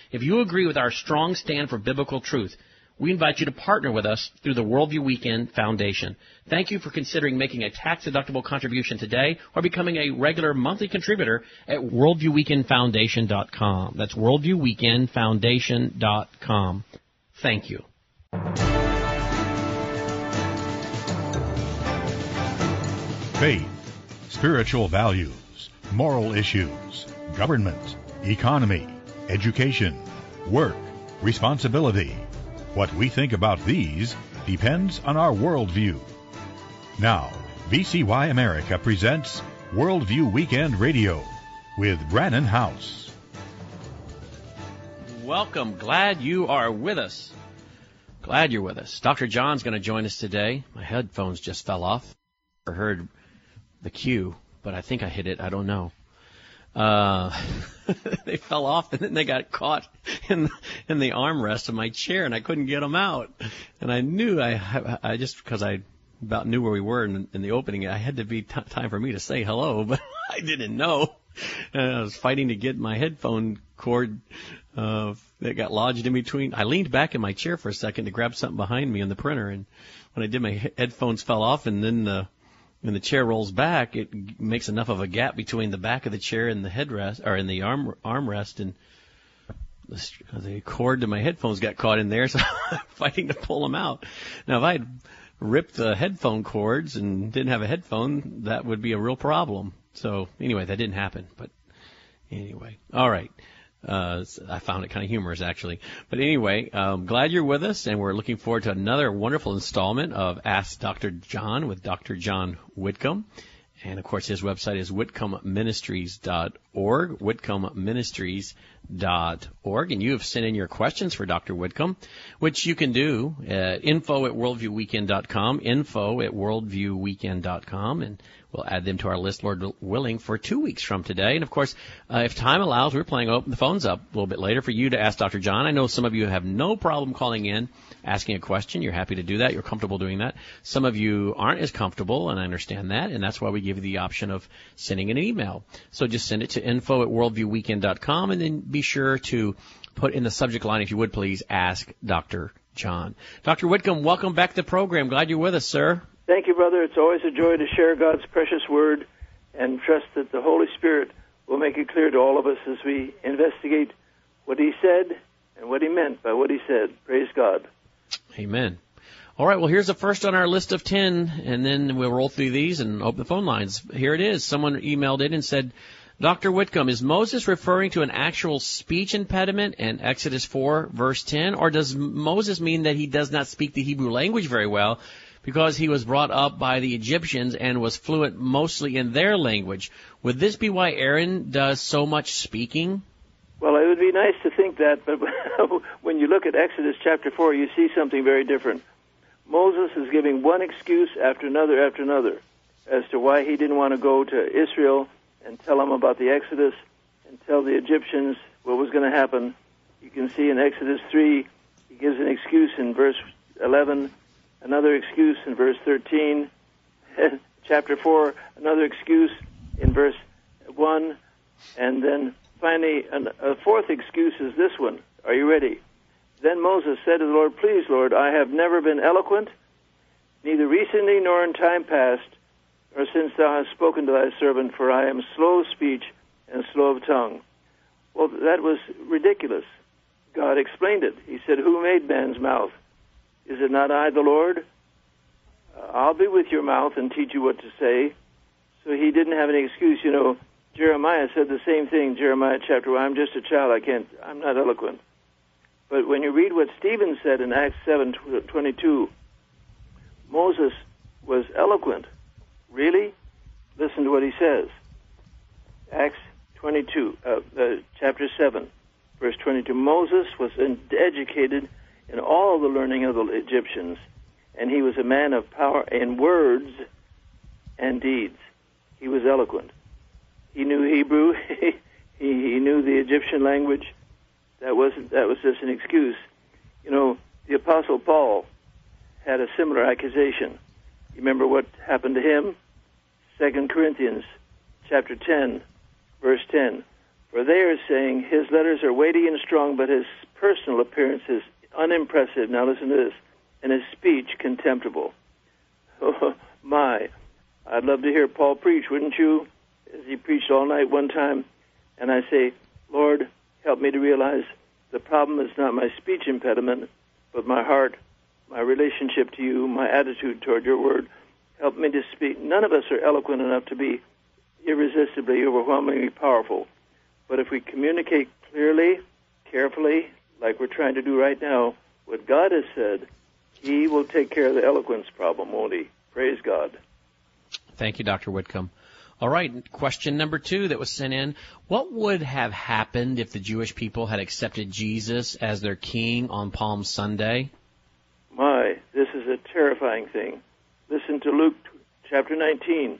If you agree with our strong stand for biblical truth, we invite you to partner with us through the Worldview Weekend Foundation. Thank you for considering making a tax-deductible contribution today or becoming a regular monthly contributor at worldviewweekendfoundation.com. That's worldviewweekendfoundation.com. Thank you. Faith, spiritual values, moral issues, government, economy, education, work, responsibility. What we think about these depends on our worldview. Now, VCY America presents Worldview Weekend Radio with Brannon Howse. Welcome. Glad you are with us. Glad you're with us. Dr. John's going to join us today. My headphones just fell off. I heard the cue, but I think I hit it. I don't know. They fell off, and then they got caught in the armrest of my chair, and I couldn't get them out. And I knew I just because I about knew where we were in the opening, I had to be time for me to say hello, but I didn't know. And I was fighting to get my headphone cord that got lodged in between. I leaned back in my chair for a second to grab something behind me on the printer, and when I did, my headphones fell off, and then when the chair rolls back, it makes enough of a gap between the back of the chair and the headrest, or in the armrest, and the cord to my headphones got caught in there, so I'm fighting to pull them out. Now, if I had ripped the headphone cords and didn't have a headphone, that would be a real problem. So, anyway, that didn't happen. But anyway, all right. I found it kind of humorous, actually. But anyway, glad you're with us, and we're looking forward to another wonderful installment of Ask Dr. John with Dr. John Whitcomb. And, of course, his website is whitcombministries.org, whitcombministries.org. And you have sent in your questions for Dr. Whitcomb, which you can do at info@worldviewweekend.com, info@worldviewweekend.com, and we'll add them to our list, Lord willing, for 2 weeks from today. And, of course, if time allows, we're planning to open the phones up a little bit later for you to ask Dr. John. I know some of you have no problem calling in, asking a question. You're happy to do that. You're comfortable doing that. Some of you aren't as comfortable, and I understand that, and that's why we give you the option of sending an email. So just send it to info@worldviewweekend.com, and then be sure to put in the subject line, if you would please, Ask Dr. John. Dr. Whitcomb, welcome back to the program. Glad you're with us, sir. Thank you, brother. It's always a joy to share God's precious word and trust that the Holy Spirit will make it clear to all of us as we investigate what he said and what he meant by what he said. Praise God. Amen. All right, well, here's the first on our list of 10, and then we'll roll through these and open the phone lines. Here it is. Someone emailed in and said, Dr. Whitcomb, is Moses referring to an actual speech impediment in Exodus 4, verse 10, or does Moses mean that he does not speak the Hebrew language very well because he was brought up by the Egyptians and was fluent mostly in their language? Would this be why Aaron does so much speaking? Well, it would be nice to think that, but when you look at Exodus chapter 4, you see something very different. Moses is giving one excuse after another as to why he didn't want to go to Israel and tell them about the Exodus and tell the Egyptians what was going to happen. You can see in Exodus 3, he gives an excuse in verse 11, another excuse in verse 13, chapter 4, another excuse in verse 1, and then finally a fourth excuse is this one. Are you ready? Then Moses said to the Lord, Please, Lord, I have never been eloquent, neither recently nor in time past, nor since thou hast spoken to thy servant, for I am slow of speech and slow of tongue. Well, that was ridiculous. God explained it. He said, Who made man's mouth? Is it not I, the Lord? I'll be with your mouth and teach you what to say. So he didn't have any excuse. You know, Jeremiah said the same thing, Jeremiah chapter 1, I'm just a child, I'm not eloquent. But when you read what Stephen said in Acts 7:22, Moses was eloquent. Really? Listen to what he says. Acts 22, chapter 7, verse 22. Moses was educated in all the learning of the Egyptians, and he was a man of power in words and deeds. He was eloquent. He knew Hebrew. he knew the Egyptian language. That was just an excuse. You know, the Apostle Paul had a similar accusation. You remember what happened to him? 2 Corinthians chapter 10, verse 10. For they are saying his letters are weighty and strong, but his personal appearance is unimpressive. Now listen to this. And his speech contemptible. Oh, my. I'd love to hear Paul preach, wouldn't you? As he preached all night one time. And I say, Lord, help me to realize the problem is not my speech impediment, but my heart, my relationship to you, my attitude toward your word. Help me to speak. None of us are eloquent enough to be irresistibly, overwhelmingly powerful. But if we communicate clearly, carefully, like we're trying to do right now, what God has said, he will take care of the eloquence problem, won't he? Praise God. Thank you, Dr. Whitcomb. All right, question number 2 that was sent in. What would have happened if the Jewish people had accepted Jesus as their king on Palm Sunday? My, this is a terrifying thing. Listen to Luke chapter 19.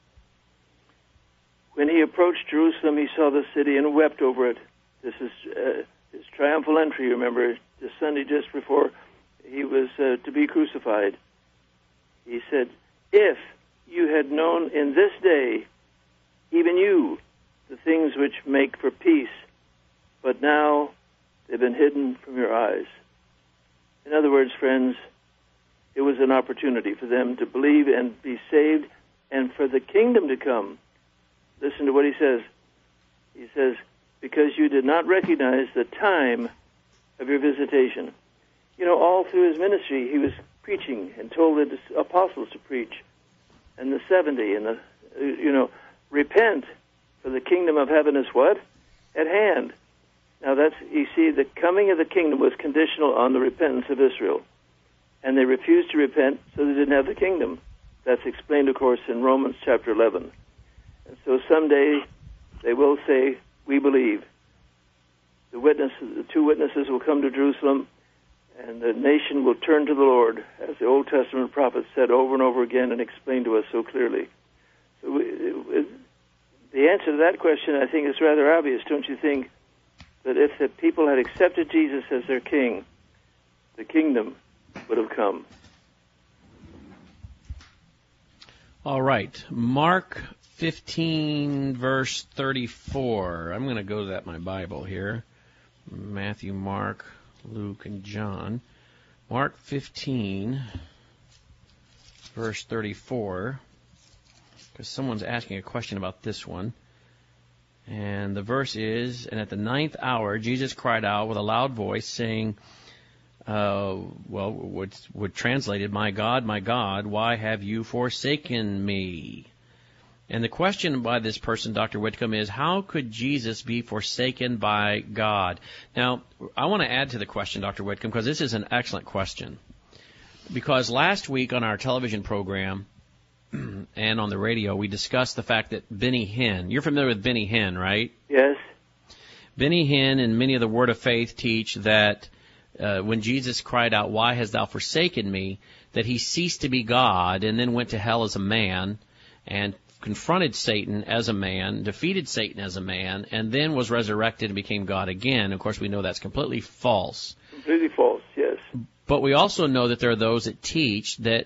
When he approached Jerusalem, he saw the city and wept over it. This is his triumphal entry, remember, the Sunday just before he was to be crucified. He said, if you had known in this day, even you, the things which make for peace, but now they've been hidden from your eyes. In other words, friends, it was an opportunity for them to believe and be saved and for the kingdom to come. Listen to what he says. He says, because you did not recognize the time of your visitation. You know, all through his ministry, he was preaching and told the apostles to preach. And the 70, and repent, for the kingdom of heaven is what? At hand. Now that's, you see, the coming of the kingdom was conditional on the repentance of Israel. And they refused to repent, so they didn't have the kingdom. That's explained, of course, in Romans chapter 11. And so someday they will say, we believe. The 2 witnesses will come to Jerusalem, and the nation will turn to the Lord, as the Old Testament prophets said over and over again and explained to us so clearly. So the answer to that question, I think, is rather obvious, don't you think? That if the people had accepted Jesus as their king, the kingdom would have come. All right. Mark 15, verse 34. I'm going to go to that in my Bible here. Matthew, Mark, Luke, and John. Mark 15, verse 34, because someone's asking a question about this one. And the verse is, and at the 9th hour, Jesus cried out with a loud voice, saying, would translated, my God, why have you forsaken me? And the question by this person, Dr. Whitcomb, is how could Jesus be forsaken by God? Now, I want to add to the question, Dr. Whitcomb, because this is an excellent question. Because last week on our television program and on the radio, we discussed the fact that Benny Hinn, you're familiar with Benny Hinn, right? Yes. Benny Hinn and many of the Word of Faith teach that when Jesus cried out, why hast thou forsaken me, that he ceased to be God and then went to hell as a man and confronted Satan as a man, defeated Satan as a man, and then was resurrected and became God again. Of course, we know that's completely false. Completely false, yes. But we also know that there are those that teach that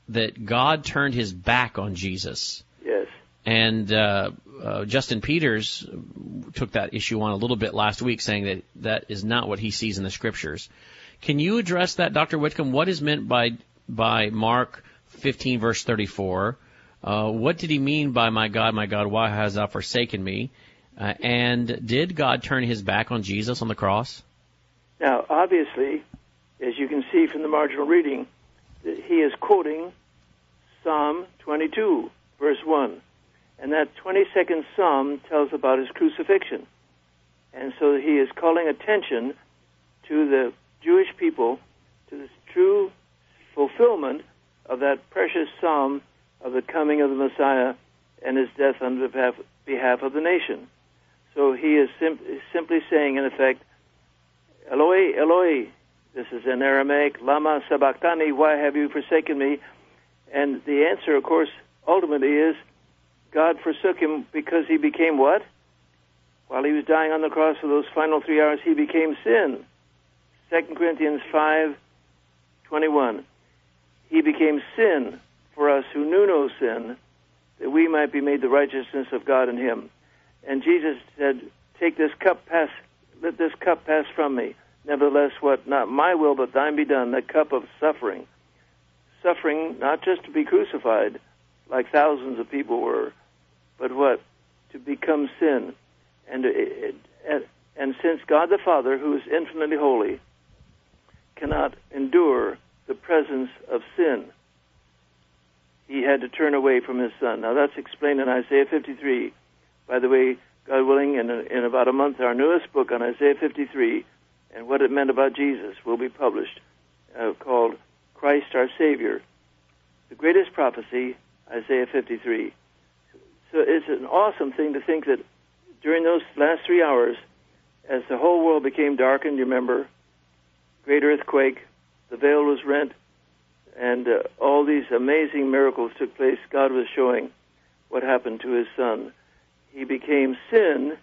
God turned his back on Jesus. Yes. And Justin Peters took that issue on a little bit last week, saying that that is not what he sees in the Scriptures. Can you address that, Dr. Whitcomb? What is meant by Mark 15, verse 34? What did he mean by, my God, why hast thou forsaken me? And did God turn his back on Jesus on the cross? Now, obviously, as you can see from the marginal reading, he is quoting Psalm 22, verse 1. And that 22nd Psalm tells about his crucifixion. And so he is calling attention to the Jewish people to the true fulfillment of that precious Psalm of the coming of the Messiah and his death on behalf of the nation. So he is simply saying, in effect, Eloi, Eloi, this is in Aramaic, Lama Sabachthani, why have you forsaken me? And the answer, of course, ultimately is God forsook him because he became what? While he was dying on the cross for those final 3 hours, he became sin. 2 Corinthians 5:21. He became sin for us who knew no sin, that we might be made the righteousness of God in him. And Jesus said, let this cup pass from me. Nevertheless, what not my will but thine be done. That cup of suffering, not just to be crucified, like thousands of people were, but what? To become sin. And since God the Father, who is infinitely holy, cannot endure the presence of sin, he had to turn away from his Son. Now that's explained in Isaiah 53. By the way, God willing, in about a month, our newest book on Isaiah 53 and what it meant about Jesus will be published, called Christ Our Savior. The greatest prophecy, Isaiah 53. So it's an awesome thing to think that during those last 3 hours, as the whole world became darkened, you remember, great earthquake, the veil was rent, and all these amazing miracles took place. God was showing what happened to his Son. He became sin,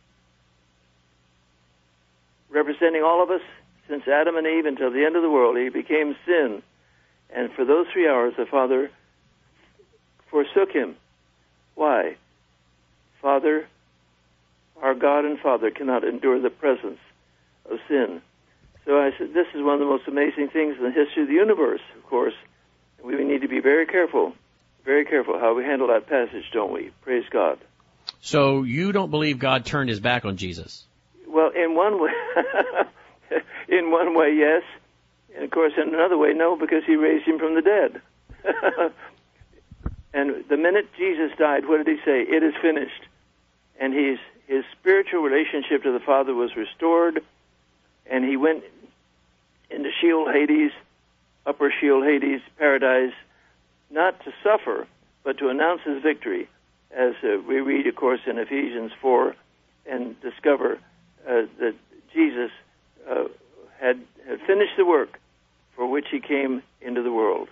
representing all of us since Adam and Eve until the end of the world. He became sin. And for those 3 hours, the Father forsook him. Why? Father, our God and Father, cannot endure the presence of sin. So I said, this is one of the most amazing things in the history of the universe, of course. We need to be very careful how we handle that passage, don't we? Praise God. So you don't believe God turned his back on Jesus? Well, in one way, yes. And, of course, in another way, no, because he raised him from the dead. And the minute Jesus died, what did he say? It is finished. And his spiritual relationship to the Father was restored, and he went into Sheol, Hades, upper Sheol, Hades, paradise, not to suffer, but to announce his victory, as we read, of course, in Ephesians 4, and discover that Jesus had finished the work for which he came into the world.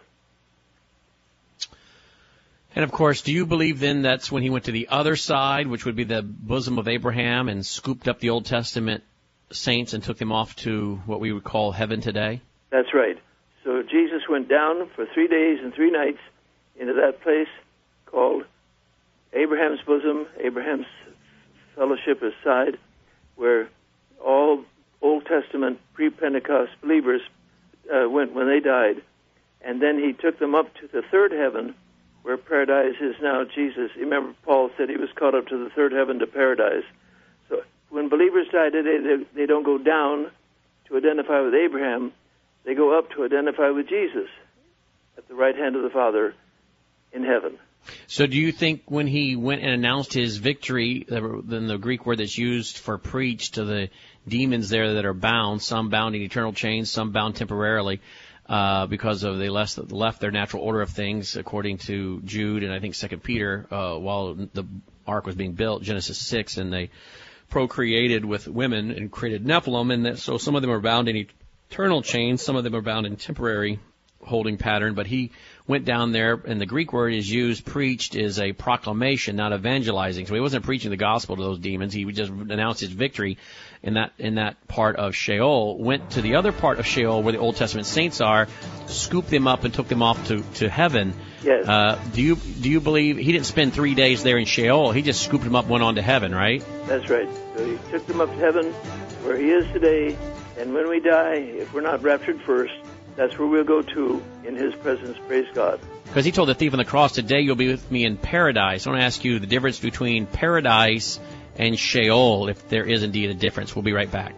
And, of course, do you believe then that's when he went to the other side, which would be the bosom of Abraham, and scooped up the Old Testament saints and took them off to what we would call heaven today? That's right. So Jesus went down for 3 days and 3 nights into that place called Abraham's bosom, Abraham's fellowship aside, where all Old Testament pre-Pentecost believers went when they died. And then he took them up to the third heaven, where paradise is now. Jesus, remember Paul said he was caught up to the third heaven, to paradise. So when believers die today, they don't go down to identify with Abraham. They go up to identify with Jesus at the right hand of the Father in heaven. So do you think when he went and announced his victory, then the Greek word that's used for preach to the demons there that are bound, some bound in eternal chains, some bound temporarily, because of they left their natural order of things, according to Jude and I think 2 Peter, while the ark was being built, Genesis 6, and they procreated with women and created Nephilim, and so some of them are bound in eternal chains, some of them are bound in temporary holding pattern, but he went down there, and the Greek word is used, preached, is a proclamation, not evangelizing. So he wasn't preaching the gospel to those demons. He would just announce his victory in that part of Sheol, went to the other part of Sheol where the Old Testament saints are, scooped them up and took them off to heaven. Yes. Do you believe he didn't spend 3 days there in Sheol? He just scooped them up, went on to heaven, right? That's right. So he took them up to heaven, where he is today, and when we die, if we're not raptured first, that's where we'll go to in his presence. Praise God. Because he told the thief on the cross, today you'll be with me in paradise. I want to ask you the difference between paradise and Sheol, if there is indeed a difference. We'll be right back.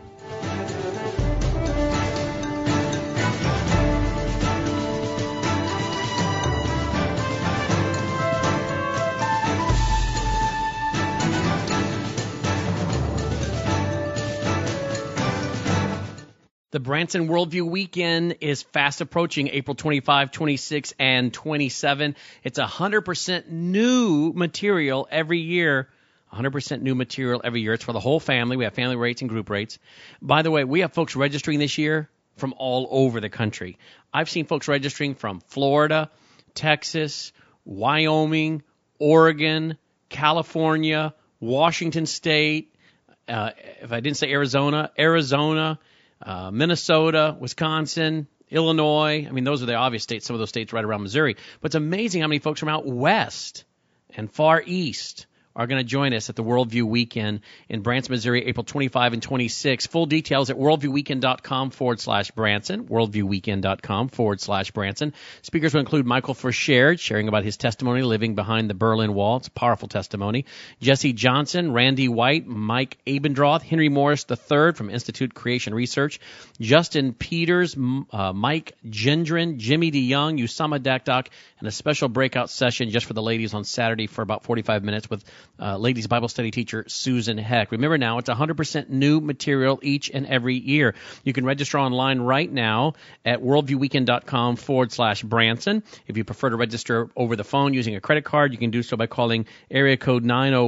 The Branson Worldview Weekend is fast approaching, April 25, 26, and 27. It's 100% new material every year. 100% new material every year. It's for the whole family. We have family rates and group rates. By the way, we have folks registering this year from all over the country. I've seen folks registering from Florida, Texas, Wyoming, Oregon, California, Washington State, if I didn't say Arizona, Minnesota, Wisconsin, Illinois. I mean, those are the obvious states, some of those states right around Missouri. But it's amazing how many folks from out west and far east, are going to join us at the Worldview Weekend in Branson, Missouri, April 25 and 26. Full details at worldviewweekend.com/Branson, worldviewweekend.com/Branson. Speakers will include Michael Forshared, sharing about his testimony living behind the Berlin Wall. It's a powerful testimony. Jesse Johnson, Randy White, Mike Abendroth, Henry Morris III from Institute Creation Research, Justin Peters, Mike Gendron, Jimmy DeYoung, Usama Dakdok, and a special breakout session just for the ladies on Saturday for about 45 minutes with ladies Bible study teacher Susan Heck. Remember now, it's 100% new material each and every year. You can register online right now at worldviewweekend.com/Branson. If you prefer to register over the phone using a credit card, you can do so by calling area code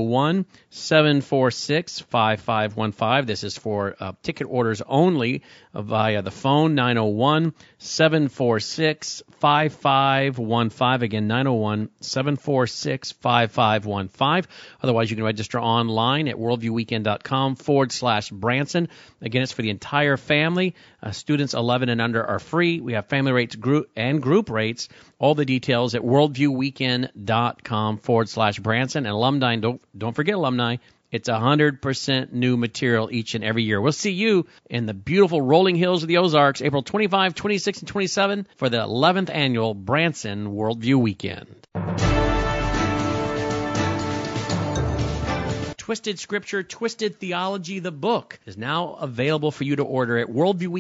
901-746-5515. This is for ticket orders only via the phone, 901-746-5515. Again, 901-746-5515. Otherwise, you can register online at worldviewweekend.com/Branson. Again, it's for the entire family. Students 11 and under are free. We have family rates and group rates. All the details at worldviewweekend.com/Branson. And alumni, don't forget alumni. It's 100% new material each and every year. We'll see you in the beautiful rolling hills of the Ozarks, April 25, 26, and 27 for the 11th annual Branson Worldview Weekend. Twisted Scripture, Twisted Theology, the book, is now available for you to order at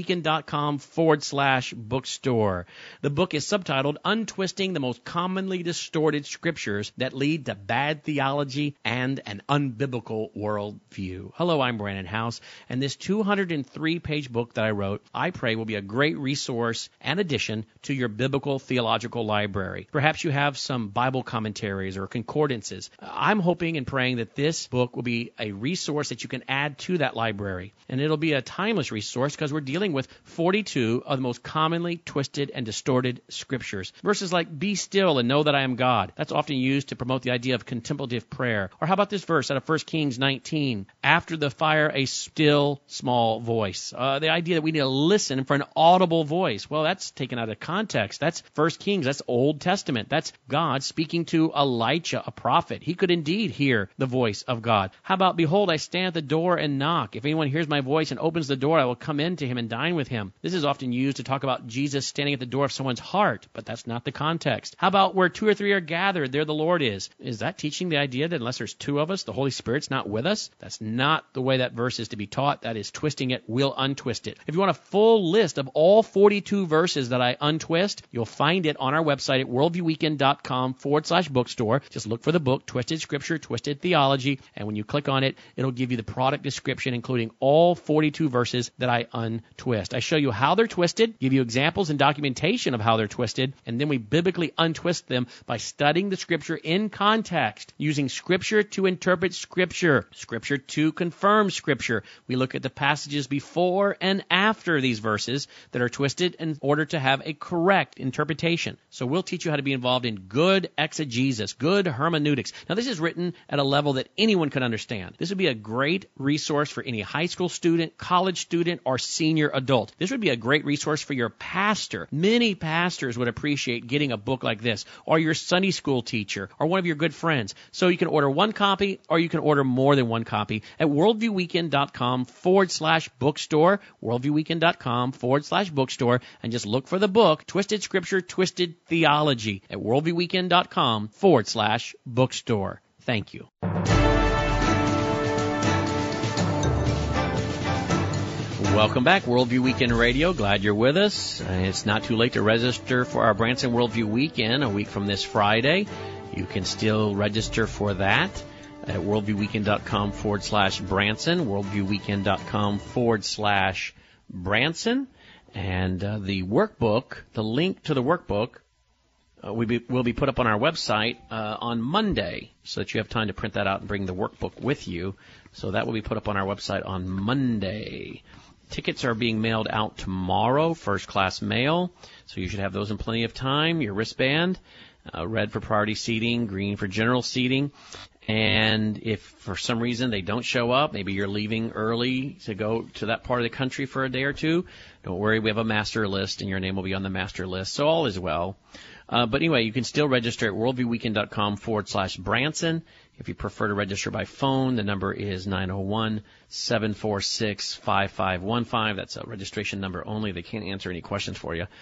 worldviewweekend.com/bookstore. The book is subtitled Untwisting the Most Commonly Distorted Scriptures That Lead to Bad Theology and an Unbiblical Worldview. Hello, I'm Brandon House, and this 203-page book that I wrote, I pray will be a great resource and addition to your biblical theological library. Perhaps you have some Bible commentaries or concordances. I'm hoping and praying that this book will be a resource that you can add to that library. And it'll be a timeless resource because we're dealing with 42 of the most commonly twisted and distorted scriptures. Verses like, be still and know that I am God. That's often used to promote the idea of contemplative prayer. Or how about this verse out of 1 Kings 19? After the fire, a still small voice. The idea that we need to listen for an audible voice. Well, that's taken out of context. That's 1 Kings. That's Old Testament. That's God speaking to Elijah, a prophet. He could indeed hear the voice of God. How about, behold, I stand at the door and knock. If anyone hears my voice and opens the door, I will come in to him and dine with him. This is often used to talk about Jesus standing at the door of someone's heart, but that's not the context. How about where 2 or 3 are gathered, there the Lord is? Is that teaching the idea that unless there's 2 of us, the Holy Spirit's not with us? That's not the way that verse is to be taught. That is twisting it. We'll untwist it. If you want a full list of all 42 verses that I untwist, you'll find it on our website at worldviewweekend.com/bookstore. Just look for the book, Twisted Scripture, Twisted Theology, and when you click on it, it'll give you the product description, including all 42 verses that I untwist. I show you how they're twisted, give you examples and documentation of how they're twisted, and then we biblically untwist them by studying the Scripture in context, using Scripture to interpret Scripture, Scripture to confirm Scripture. We look at the passages before and after these verses that are twisted in order to have a correct interpretation. So we'll teach you how to be involved in good exegesis, good hermeneutics. Now, this is written at a level that anyone can understand. This would be a great resource for any high school student, college student, or senior adult. This would be a great resource for your pastor. Many pastors would appreciate getting a book like this, or your Sunday school teacher, or one of your good friends. So you can order one copy, or you can order more than one copy at worldviewweekend.com/bookstore, worldviewweekend.com/bookstore, and just look for the book, Twisted Scripture, Twisted Theology, at worldviewweekend.com/bookstore. Thank you. Welcome back, Worldview Weekend Radio. Glad you're with us. It's not too late to register for our Branson Worldview Weekend a week from this Friday. You can still register for that at worldviewweekend.com/Branson, worldviewweekend.com/Branson. And the workbook, the link to the workbook, will be put up on our website on Monday, so that you have time to print that out and bring the workbook with you. So that will be put up on our website on Monday. Tickets are being mailed out tomorrow, first class mail, so you should have those in plenty of time. Your wristband, red for priority seating, green for general seating. And if for some reason they don't show up, maybe you're leaving early to go to that part of the country for a day or two, don't worry, we have a master list, and your name will be on the master list, so all is well. But anyway, you can still register at worldviewweekend.com/Branson. If you prefer to register by phone, the number is 901-746-5515. That's a registration number only. They can't answer any questions for you.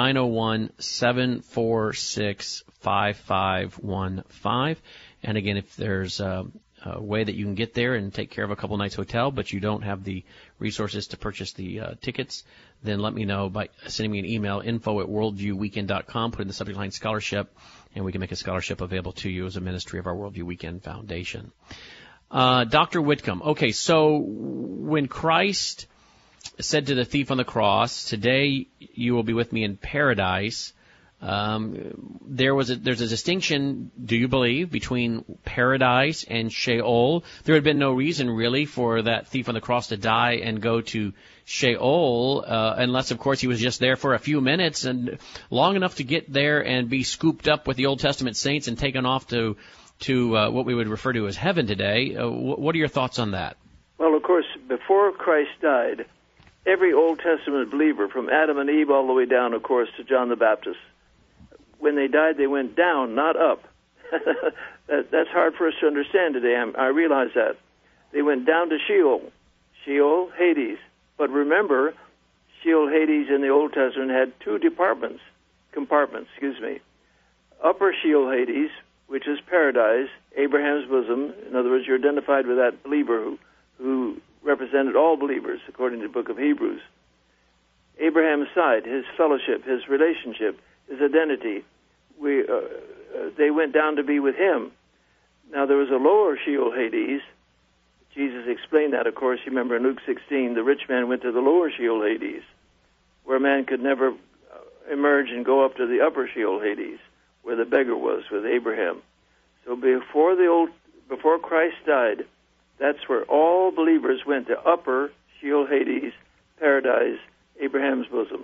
901-746-5515. And again, if there's a way that you can get there and take care of a couple nights hotel, but you don't have the resources to purchase the tickets, then let me know by sending me an email, info@worldviewweekend.com, put in the subject line scholarship, and we can make a scholarship available to you as a ministry of our Worldview Weekend Foundation. Dr. Whitcomb, okay, so when Christ said to the thief on the cross, today you will be with me in paradise, there's a distinction, do you believe, between paradise and Sheol? There had been no reason really for that thief on the cross to die and go to Sheol, unless of course he was just there for a few minutes and long enough to get there and be scooped up with the Old Testament saints and taken off to what we would refer to as heaven today. What are your thoughts on that? Well, of course, before Christ died, every Old Testament believer, from Adam and Eve all the way down, of course, to John the Baptist, when they died, they went down, not up. That's hard for us to understand today. I realize that. They went down to Sheol, Hades. But remember, Sheol, Hades in the Old Testament had two compartments. Upper Sheol, Hades, which is paradise, Abraham's bosom. In other words, you're identified with that believer who represented all believers, according to the book of Hebrews. Abraham's side, his fellowship, his relationship, his identity. They went down to be with him. Now, there was a lower Sheol, Hades. Jesus explained that, of course. You remember in Luke 16, the rich man went to the lower Sheol, Hades, where a man could never emerge and go up to the upper Sheol, Hades, where the beggar was with Abraham. So before Christ died, that's where all believers went, to upper Sheol, Hades, paradise, Abraham's bosom.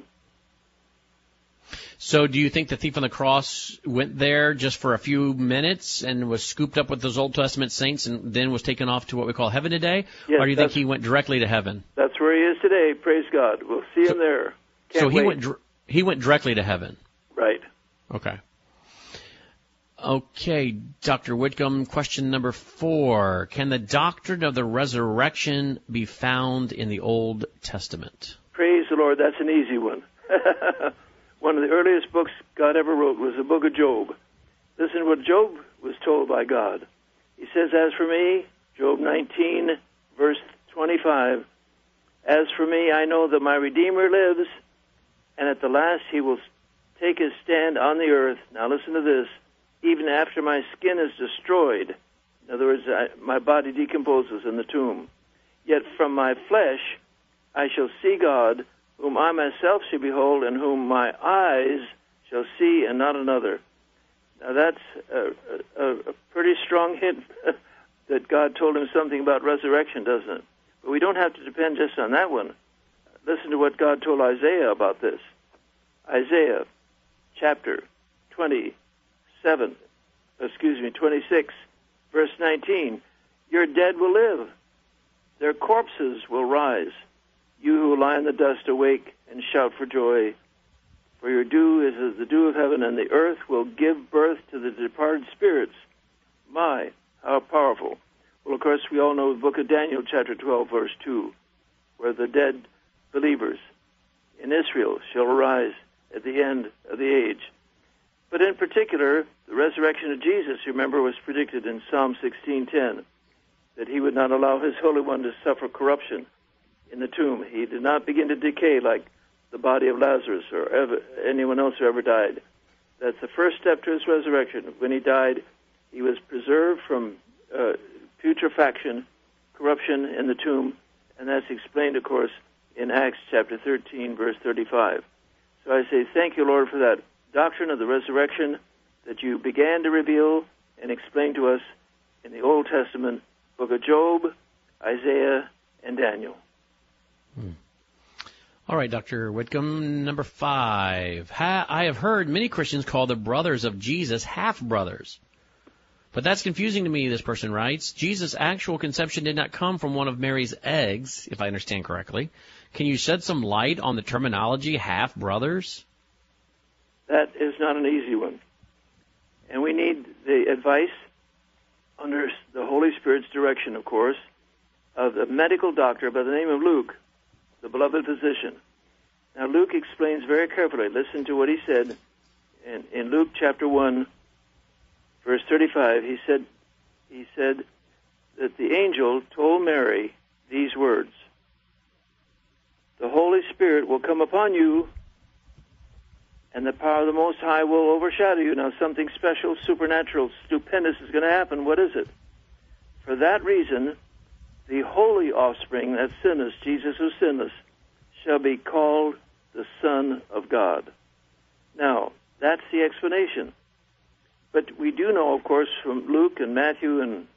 So do you think the thief on the cross went there just for a few minutes and was scooped up with those Old Testament saints and then was taken off to what we call heaven today? Yes, or do you think he went directly to heaven? That's where he is today. Praise God. We'll see him there. Can't wait. He went directly to heaven. Right. Okay. Okay, Dr. Whitcomb, question number 4. Can the doctrine of the resurrection be found in the Old Testament? Praise the Lord. That's an easy one. One of the earliest books God ever wrote was the book of Job. Listen to what Job was told by God. He says, as for me, Job 19, verse 25, as for me, I know that my Redeemer lives, and at the last he will take his stand on the earth. Now listen to this. Even after my skin is destroyed, in other words, my body decomposes in the tomb, yet from my flesh I shall see God, whom I myself shall behold, and whom my eyes shall see, and not another. Now that's a pretty strong hint that God told him something about resurrection, doesn't it? But we don't have to depend just on that one. Listen to what God told Isaiah about this. Isaiah chapter 26, verse 19. Your dead will live. Their corpses will rise. You who lie in the dust, awake and shout for joy. For your dew is as the dew of heaven, and the earth will give birth to the departed spirits. My, how powerful. Well, of course, we all know the book of Daniel, chapter 12, verse 2, where the dead believers in Israel shall arise at the end of the age. But in particular, the resurrection of Jesus, you remember, was predicted in Psalm 16:10, that he would not allow his Holy One to suffer corruption in the tomb. He did not begin to decay like the body of Lazarus or anyone else who ever died. That's the first step to his resurrection. When he died, he was preserved from putrefaction, corruption in the tomb, and that's explained, of course, in Acts chapter 13, verse 35. So I say, thank you, Lord, for that doctrine of the resurrection that you began to reveal and explain to us in the Old Testament, book of Job, Isaiah, and Daniel. All right, Dr. Whitcomb, number 5. I have heard many Christians call the brothers of Jesus half-brothers. But that's confusing to me, this person writes. Jesus' actual conception did not come from one of Mary's eggs, if I understand correctly. Can you shed some light on the terminology half-brothers? That is not an easy one. And we need the advice, under the Holy Spirit's direction, of course, of a medical doctor by the name of Luke, the beloved physician. Now, Luke explains very carefully. Listen to what he said in Luke chapter 1, verse 35. He said that the angel told Mary these words, "The Holy Spirit will come upon you, and the power of the Most High will overshadow you." Now, something special, supernatural, stupendous is going to happen. What is it? For that reason, the holy offspring, that's sinless, Jesus who's sinless, shall be called the Son of God. Now, that's the explanation. But we do know, of course, from Luke and Matthew and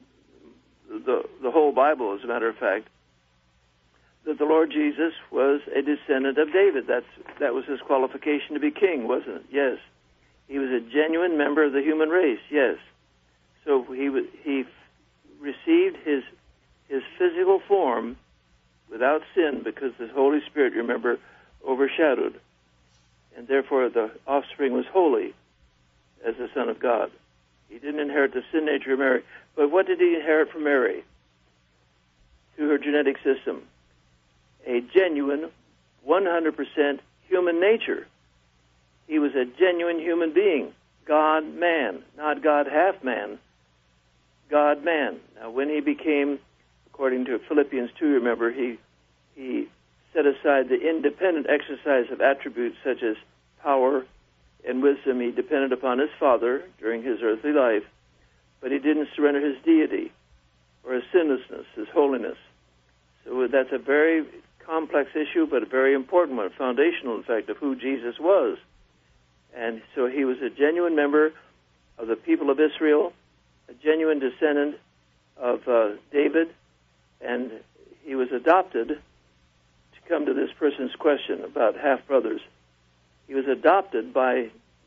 the whole Bible, as a matter of fact, that the Lord Jesus was a descendant of David. That was his qualification to be king, wasn't it? Yes. He was a genuine member of the human race. Yes. So he received his physical form without sin because the Holy Spirit, remember, overshadowed. And therefore the offspring was holy as the Son of God. He didn't inherit the sin nature of Mary. But what did he inherit from Mary? Through her genetic system. A genuine, 100% human nature. He was a genuine human being. God-man, not God-half-man. God-man. Now, when he became, according to Philippians 2, remember, he set aside the independent exercise of attributes such as power and wisdom. He depended upon his Father during his earthly life, but he didn't surrender his deity or his sinlessness, his holiness. So that's a very complex issue, but a very important one, a foundational, in fact, of who Jesus was. And so he was a genuine member of the people of Israel, a genuine descendant of David, and he was adopted, to come to this person's question about half-brothers. He was adopted by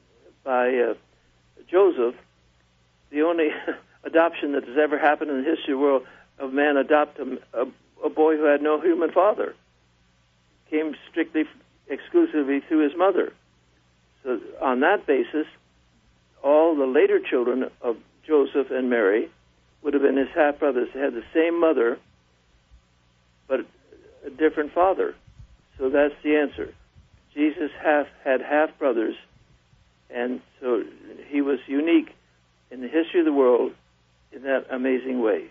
Joseph, the only adoption that has ever happened in the history of the world of man adopt a boy who had no human father. Came strictly, exclusively through his mother. So on that basis, all the later children of Joseph and Mary would have been his half-brothers. They had the same mother, but a different father. So that's the answer. Jesus had half-brothers, and so he was unique in the history of the world in that amazing way.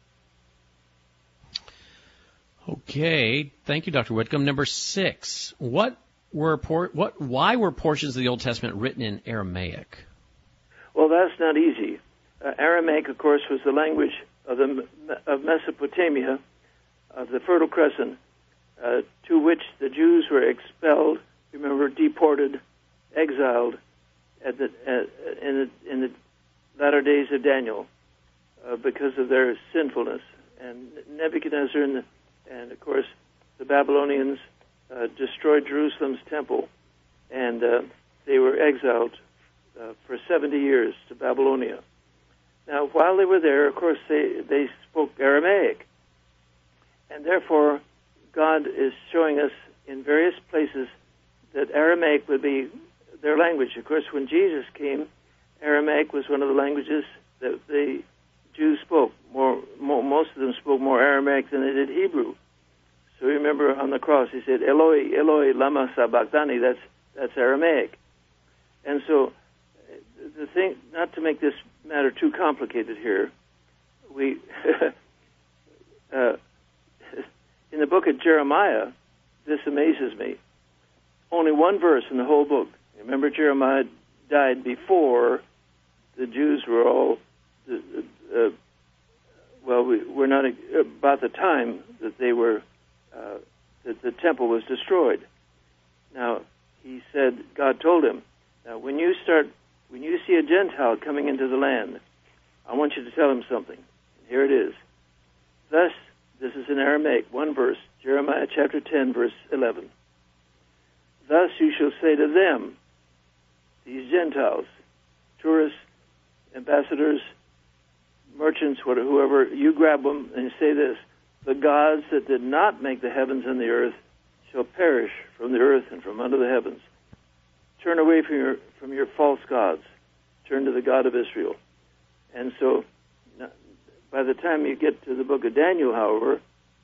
Okay, thank you, Dr. Whitcomb. Number 6, why were portions of the Old Testament written in Aramaic? Well, that's not easy. Aramaic, of course, was the language of Mesopotamia, of the Fertile Crescent, to which the Jews were expelled, remember, deported, exiled in the latter days of Daniel because of their sinfulness. And Nebuchadnezzar and of course, the Babylonians destroyed Jerusalem's temple, and they were exiled for 70 years to Babylonia. Now, while they were there, of course, they spoke Aramaic, and therefore God is showing us in various places that Aramaic would be their language. Of course, when Jesus came, Aramaic was one of the languages that the Jews spoke. Most of them spoke more Aramaic than they did Hebrew. So remember on the cross he said, "Eloi, Eloi, lama sabachthani." That's Aramaic. And so the thing, not to make this matter too complicated here, we in the book of Jeremiah, this amazes me. Only one verse in the whole book. Remember, Jeremiah died before the Jews were all, we're not about the time that they were, that the temple was destroyed. Now, he said, God told him, now when you see a Gentile coming into the land, I want you to tell him something. Here it is. Thus, this is in Aramaic, one verse, Jeremiah chapter 10, verse 11. Thus you shall say to them, these Gentiles, tourists, ambassadors, merchants, whoever, you grab them and you say this: the gods that did not make the heavens and the earth shall perish from the earth and from under the heavens. Turn away from your false gods. Turn to the God of Israel. And so, by the time you get to the book of Daniel, however,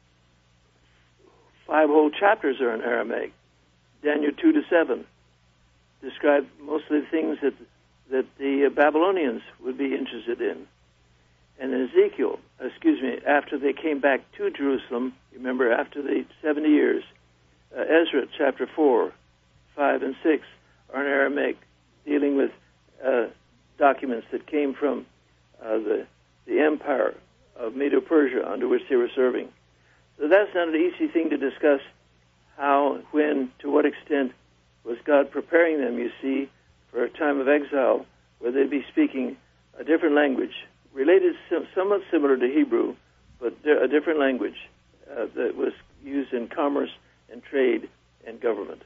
5 whole chapters are in Aramaic. Daniel 2-7 describe mostly the things that the Babylonians would be interested in. And in Ezekiel, after they came back to Jerusalem, remember, after the 70 years, Ezra chapter 4, 5, and 6 are in Aramaic, dealing with documents that came from the empire of Medo-Persia under which they were serving. So that's not an easy thing to discuss. How, when, to what extent was God preparing them, you see, for a time of exile where they'd be speaking a different language, related somewhat similar to Hebrew, but a different language that was used in commerce and trade and government.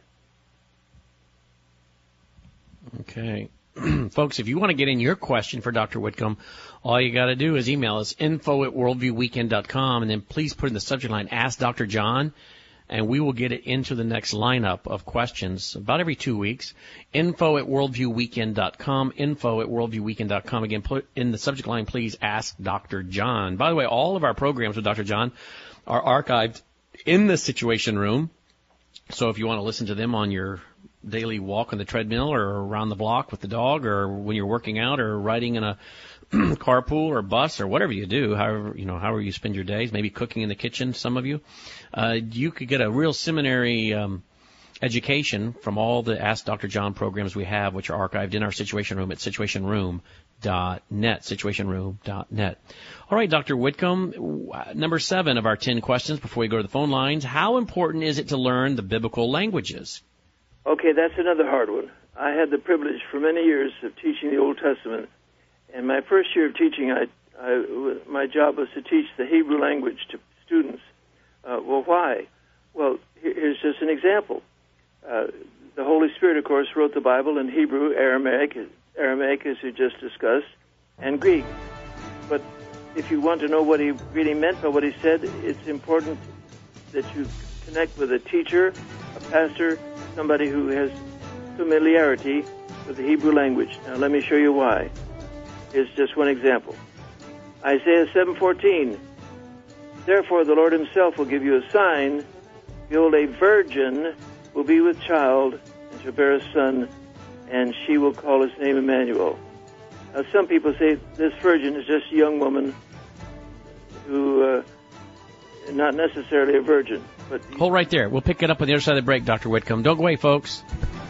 Okay. Folks, if you want to get in your question for Dr. Whitcomb, all you got to do is email us, info@worldviewweekend.com, and then please put in the subject line, Ask Dr. John, and we will get it into the next lineup of questions about every 2 weeks. Info@worldviewweekend.com, info@worldviewweekend.com. Again, put in the subject line, please, Ask Dr. John. By the way, all of our programs with Dr. John are archived in the Situation Room, so if you want to listen to them on your daily walk on the treadmill or around the block with the dog, or when you're working out or riding in a carpool or bus or whatever you do, however you spend your days, maybe cooking in the kitchen, some of you, you could get a real seminary education from all the Ask Dr. John programs we have, which are archived in our Situation Room at situationroom.net, situationroom.net. All right, Dr. Whitcomb, number 7 of our 10 questions before we go to the phone lines. How important is it to learn the biblical languages? Okay, that's another hard one. I had the privilege for many years of teaching the Old Testament. And my first year of teaching, my job was to teach the Hebrew language to students. Well, why? Well, here's just an example. The Holy Spirit, of course, wrote the Bible in Hebrew, Aramaic, as we just discussed, and Greek. But if you want to know what he really meant by what he said, it's important that you connect with a teacher, a pastor, somebody who has familiarity with the Hebrew language. Now, let me show you why. Here's just one example. Isaiah 7:14. Therefore, the Lord himself will give you a sign. Behold, a virgin will be with child and shall bear a son, and she will call his name Emmanuel. Now, some people say this virgin is just a young woman who, not necessarily a virgin. But hold right there. We'll pick it up on the other side of the break, Dr. Whitcomb. Don't go away, folks.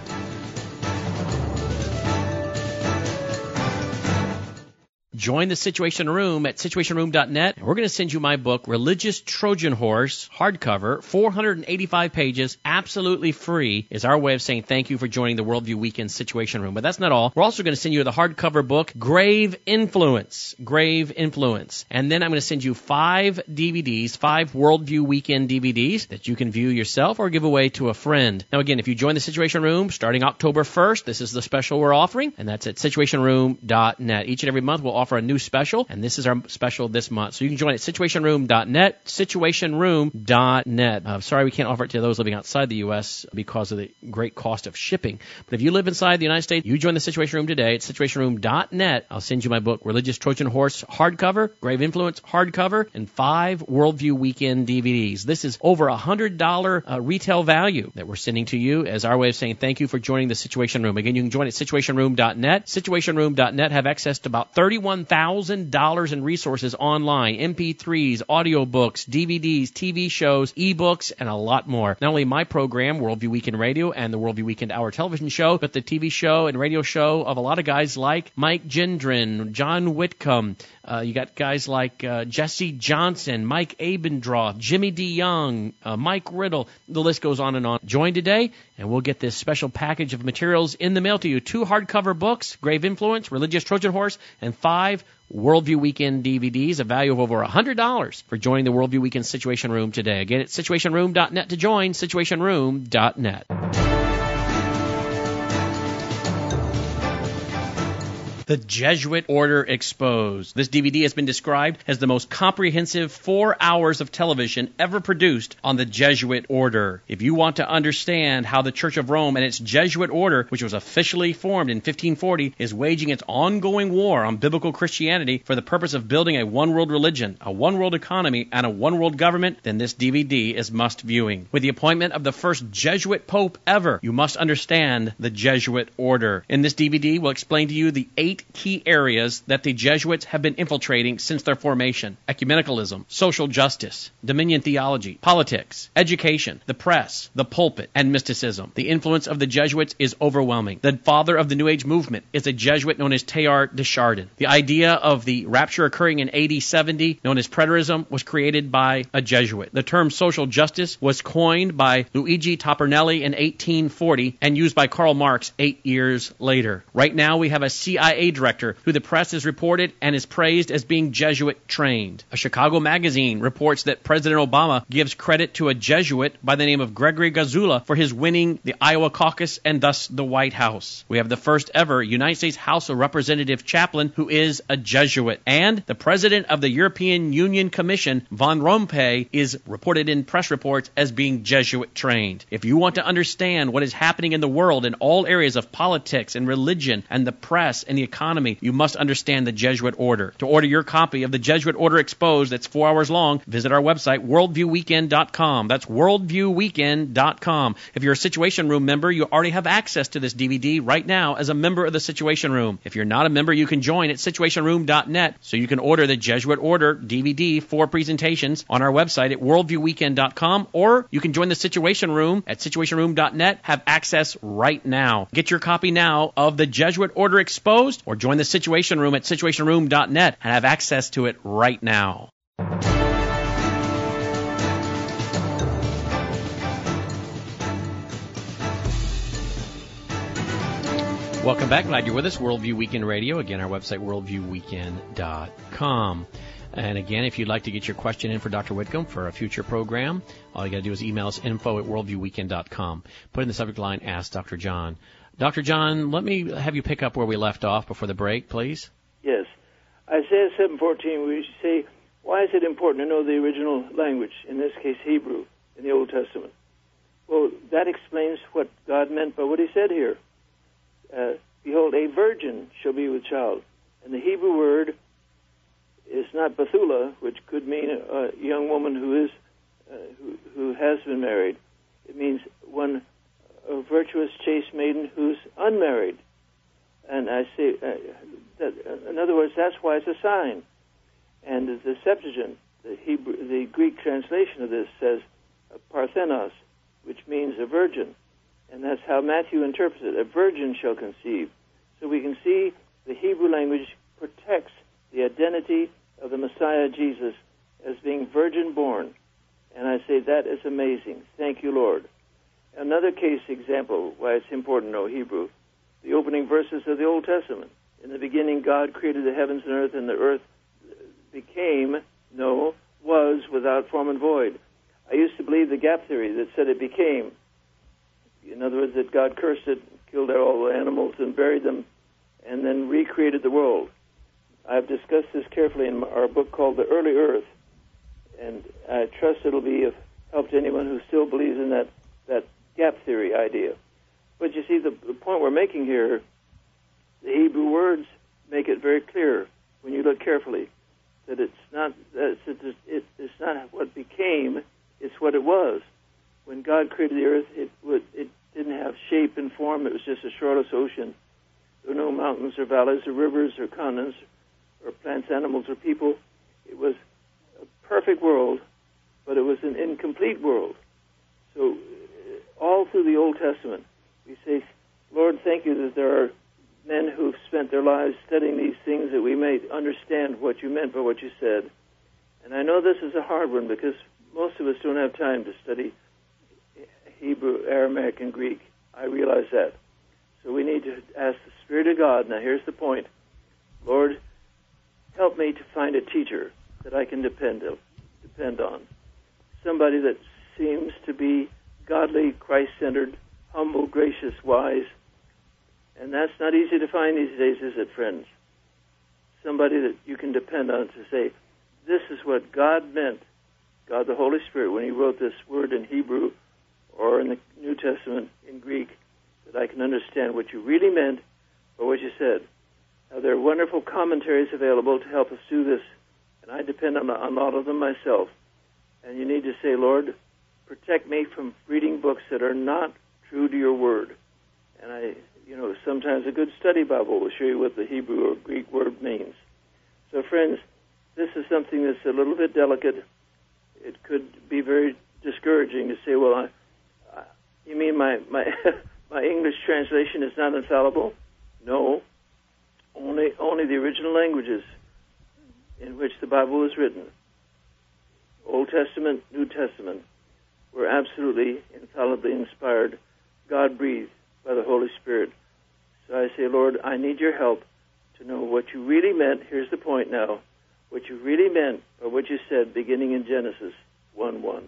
Join the Situation Room at situationroom.net. We're going to send you my book, Religious Trojan Horse, hardcover, 485 pages, absolutely free, is our way of saying thank you for joining the Worldview Weekend Situation Room. But that's not all. We're also going to send you the hardcover book, Grave Influence. Grave Influence. And then I'm going to send you 5 DVDs, 5 Worldview Weekend DVDs that you can view yourself or give away to a friend. Now, again, if you join the Situation Room starting October 1st, this is the special we're offering, and that's at situationroom.net. Each and every month we'll offer a new special, and this is our special this month. So you can join at situationroom.net, situationroom.net. Sorry we can't offer it to those living outside the U.S. because of the great cost of shipping. But if you live inside the United States, you join the Situation Room today at situationroom.net. I'll send you my book, Religious Trojan Horse, hardcover, Grave Influence, hardcover, and 5 Worldview Weekend DVDs. This is over $100 retail value that we're sending to you as our way of saying thank you for joining the Situation Room. Again, you can join at situationroom.net. Situationroom.net have access to about $31,000 in resources online, MP3s, audiobooks, DVDs, TV shows, ebooks, and a lot more. Not only my program, Worldview Weekend Radio, and the Worldview Weekend Hour television show, but the TV show and radio show of a lot of guys like Mike Gendron, John Whitcomb. You got guys like Jesse Johnson, Mike Abendroth, Jimmy DeYoung, Mike Riddle. The list goes on and on. Join today, and we'll get this special package of materials in the mail to you. 2 hardcover books, Grave Influence, Religious Trojan Horse, and 5 Worldview Weekend DVDs, a value of over $100 for joining the Worldview Weekend Situation Room today. Again, it's situationroom.net to join, situationroom.net. The Jesuit Order Exposed. This DVD has been described as the most comprehensive 4 hours of television ever produced on the Jesuit Order. If you want to understand how the Church of Rome and its Jesuit Order, which was officially formed in 1540, is waging its ongoing war on biblical Christianity for the purpose of building a one-world religion, a one-world economy, and a one-world government, then this DVD is must viewing. With the appointment of the first Jesuit Pope ever, you must understand the Jesuit Order. In this DVD, we'll explain to you the 8 key areas that the Jesuits have been infiltrating since their formation: ecumenicalism, social justice, dominion theology, politics, education, the press, the pulpit, and mysticism. The influence of the Jesuits is overwhelming. The father of the New Age movement is a Jesuit known as Teilhard de Chardin. The idea of the rapture occurring in AD 70, known as preterism, was created by a Jesuit. The term social justice was coined by Luigi Topernelli in 1840 and used by Karl Marx 8 years later. Right now we have a CIA director who the press has reported and is praised as being Jesuit trained. A Chicago magazine reports that President Obama gives credit to a Jesuit by the name of Gregory Gazula for his winning the Iowa caucus and thus the White House. We have the first ever United States House of Representative chaplain who is a Jesuit. And the president of the European Union Commission, Van Rompuy, is reported in press reports as being Jesuit trained. If you want to understand what is happening in the world in all areas of politics and religion and the press and the economy, you must understand the Jesuit Order. To order your copy of the Jesuit Order Exposed, that's 4 hours long, visit our website, worldviewweekend.com. That's worldviewweekend.com. If you're a Situation Room member, you already have access to this DVD right now as a member of the Situation Room. If you're not a member, you can join at situationroom.net so you can order the Jesuit Order DVD 4 presentations on our website at worldviewweekend.com, or you can join the Situation Room at situationroom.net. Have access right now. Get your copy now of the Jesuit Order Exposed, or join the Situation Room at situationroom.net and have access to it right now. Welcome back. Glad you're with us. Worldview Weekend Radio. Again, our website, worldviewweekend.com. And again, if you'd like to get your question in for Dr. Whitcomb for a future program, all you got to do is email us info@worldviewweekend.com. Put in the subject line, Ask Dr. John. Dr. John, let me have you pick up where we left off before the break, please. Yes. Isaiah 7:14, we say, why is it important to know the original language, in this case Hebrew, in the Old Testament? Well, that explains what God meant by what he said here. Behold, a virgin shall be with child. And the Hebrew word is not Bethula, which could mean a young woman who has been married. It means a virtuous, chaste maiden who's unmarried. And I say, that, in other words, that's why it's a sign. And the Septuagint, the Greek translation of this says parthenos, which means a virgin. And that's how Matthew interprets it. A virgin shall conceive. So we can see the Hebrew language protects the identity of the Messiah Jesus as being virgin-born. And I say that is amazing. Thank you, Lord. Another case example why it's important to know Hebrew, the opening verses of the Old Testament. In the beginning, God created the heavens and the earth was without form and void. I used to believe the gap theory that said it became. In other words, that God cursed it, killed all the animals and buried them, and then recreated the world. I've discussed this carefully in our book called The Early Earth, and I trust it'll be of help to anyone who still believes in that gap theory idea. But you see, the point we're making here, the Hebrew words make it very clear when you look carefully that it's not what became, it's what it was. When God created the earth, it didn't have shape and form. It was just a shoreless ocean. There were no mountains or valleys or rivers or continents or plants, animals, or people. It was a perfect world, but it was an incomplete world. So all through the Old Testament, we say, Lord, thank you that there are men who've spent their lives studying these things that we may understand what you meant by what you said. And I know this is a hard one because most of us don't have time to study Hebrew, Aramaic, and Greek. I realize that. So we need to ask the Spirit of God. Now here's the point. Lord, help me to find a teacher that I can depend on. Somebody that seems to be godly, Christ-centered, humble, gracious, wise. And that's not easy to find these days, is it, friends? somebody that you can depend on to say, this is what God meant, God the Holy Spirit, when he wrote this word in Hebrew or in the New Testament in Greek, that I can understand what you really meant or what you said. Now, there are wonderful commentaries available to help us do this, and I depend on a lot of them myself. And you need to say, Lord, protect me from reading books that are not true to your word. And sometimes a good study Bible will show you what the Hebrew or Greek word means. So, friends, this is something that's a little bit delicate. It could be very discouraging to say, well, you mean my my English translation is not infallible? No. Only the original languages in which the Bible was written, Old Testament, New Testament, were absolutely infallibly inspired, God-breathed by the Holy Spirit. So I say, Lord, I need your help to know what you really meant. Here's the point now. What you really meant by what you said beginning in Genesis 1:1.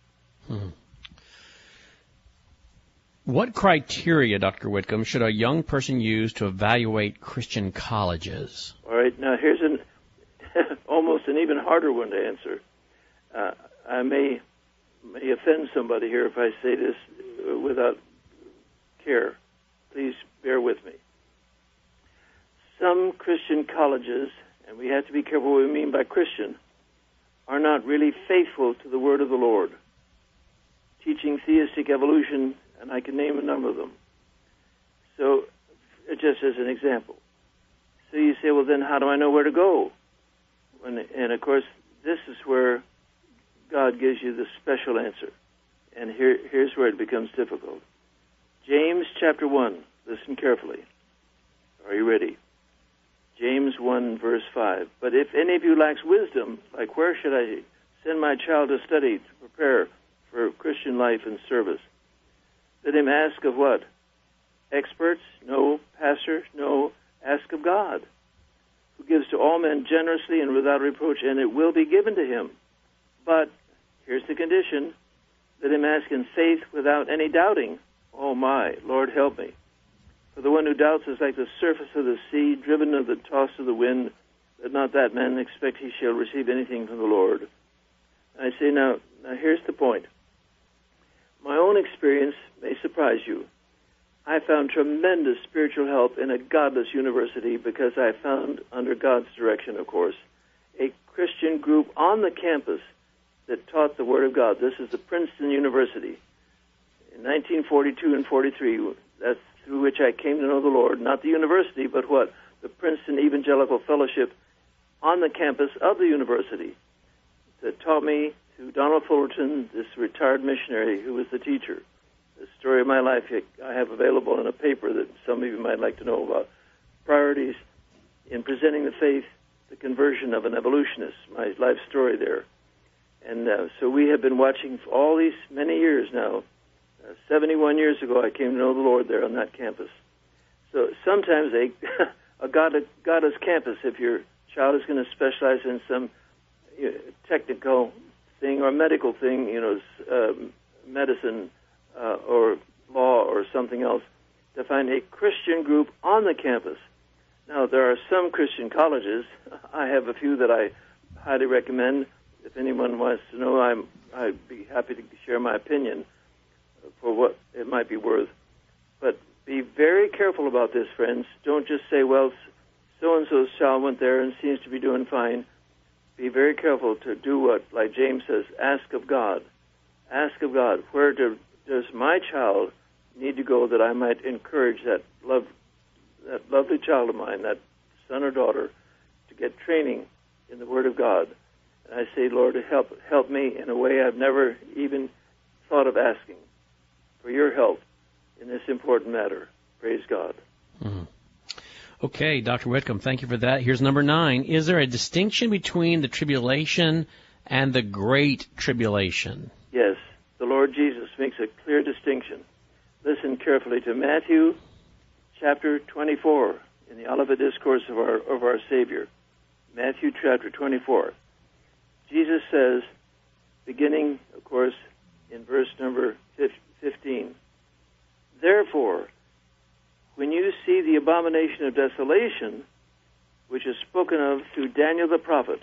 What criteria, Dr. Whitcomb, should a young person use to evaluate Christian colleges? All right, now here's almost an even harder one to answer. I may offend somebody here if I say this without care. Please bear with me. Some Christian colleges, and we have to be careful what we mean by Christian, are not really faithful to the word of the Lord, teaching theistic evolution, and I can name a number of them. So, just as an example. So you say, well, then how do I know where to go? And of course, this is where God gives you the special answer. And here's where it becomes difficult. James chapter 1, listen carefully. Are you ready? James 1, verse 5. But if any of you lacks wisdom, like where should I send my child to study, to prepare for Christian life and service? Let him ask of what? Experts? No. Pastor? No. Ask of God, who gives to all men generously and without reproach, and it will be given to him. But here's the condition. Let him ask in faith without any doubting. Oh my, Lord help me. For the one who doubts is like the surface of the sea, driven of the toss of the wind. Let not that man expect he shall receive anything from the Lord. I say now here's the point. My own experience may surprise you. I found tremendous spiritual help in a godless university because I found, under God's direction, of course, a Christian group on the campus that taught the Word of God. This is the Princeton University. In 1942 and 43, that's through which I came to know the Lord. Not the university, but what? The Princeton Evangelical Fellowship on the campus of the university that taught me through Donald Fullerton, this retired missionary who was the teacher. The story of my life I have available in a paper that some of you might like to know about. Priorities in presenting the faith, the conversion of an evolutionist, my life story there. And so we have been watching for all these many years now. 71 years ago, I came to know the Lord there on that campus. So sometimes a godless campus, if your child is going to specialize in some technical thing or medical thing, medicine or law or something else, to find a Christian group on the campus. Now, there are some Christian colleges. I have a few that I highly recommend. If anyone wants to know, I'd be happy to share my opinion for what it might be worth. But be very careful about this, friends. Don't just say, well, so-and-so's child went there and seems to be doing fine. Be very careful to do what, like James says, ask of God. Ask of God, where does my child need to go that I might encourage that lovely child of mine, that son or daughter, to get training in the Word of God? And I say, Lord, help me in a way I've never even thought of asking for your help in this important matter. Praise God. Mm-hmm. Okay, Dr. Whitcomb, thank you for that. Here's number 9. Is there a distinction between the tribulation and the great tribulation? Yes, the Lord Jesus makes a clear distinction. Listen carefully to Matthew chapter 24 in the Olivet Discourse of our Savior. Matthew chapter 24. Jesus says, beginning, of course, in verse number 15, therefore, when you see the abomination of desolation, which is spoken of through Daniel the prophet,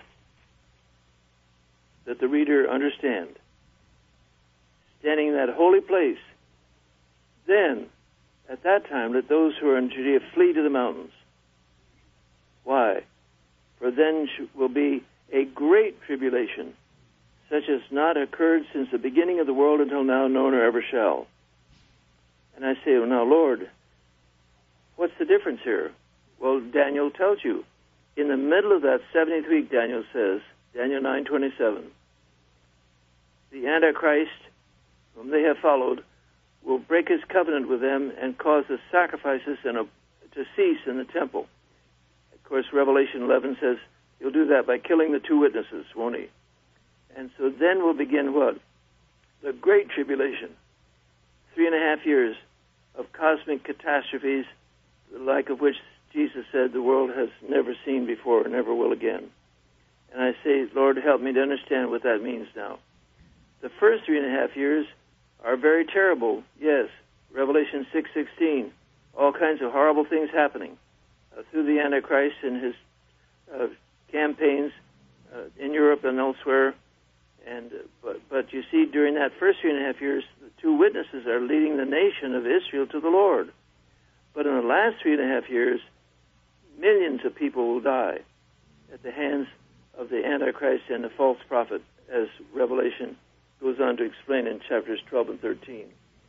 that the reader understand. Standing in that holy place, then, at that time, let those who are in Judea flee to the mountains. Why? For then will be a great tribulation, such as not occurred since the beginning of the world until now, nor nor ever shall. And I say, well, now, Lord, what's the difference here? Well, Daniel tells you. In the middle of that 70th week, Daniel says, Daniel 9:27, the Antichrist, whom they have followed, will break his covenant with them and cause the sacrifices to cease in the temple. Of course, Revelation 11 says he'll do that by killing the two witnesses, won't he? And so then will begin what? The Great Tribulation. 3.5 years of cosmic catastrophes, the like of which Jesus said the world has never seen before, never will again. And I say, Lord, help me to understand what that means now. The first 3.5 years are very terrible. Yes, Revelation 6:16, all kinds of horrible things happening through the Antichrist and his campaigns in Europe and elsewhere. And but you see, during that first 3.5 years, the two witnesses are leading the nation of Israel to the Lord. But in the last 3.5 years, millions of people will die at the hands of the Antichrist and the false prophet, as Revelation goes on to explain in chapters 12 and 13.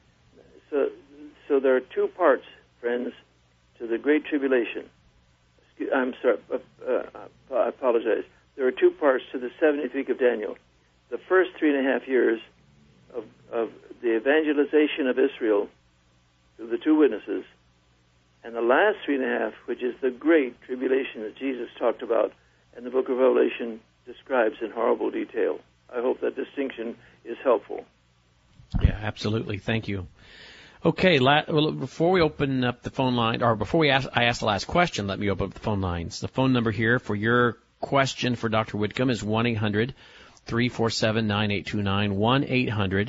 So there are two parts, friends, to the Great Tribulation. I'm sorry, I apologize. There are two parts to the 70th week of Daniel. The first 3.5 years of the evangelization of Israel through the two witnesses, and the last 3.5, which is the Great Tribulation that Jesus talked about and the book of Revelation describes in horrible detail. I hope that distinction is helpful. Yeah, absolutely. Thank you. Okay, well, before we open up the phone line, or before I ask the last question, let me open up the phone lines. The phone number here for your question for Dr. Whitcomb is 1-800-347-9829,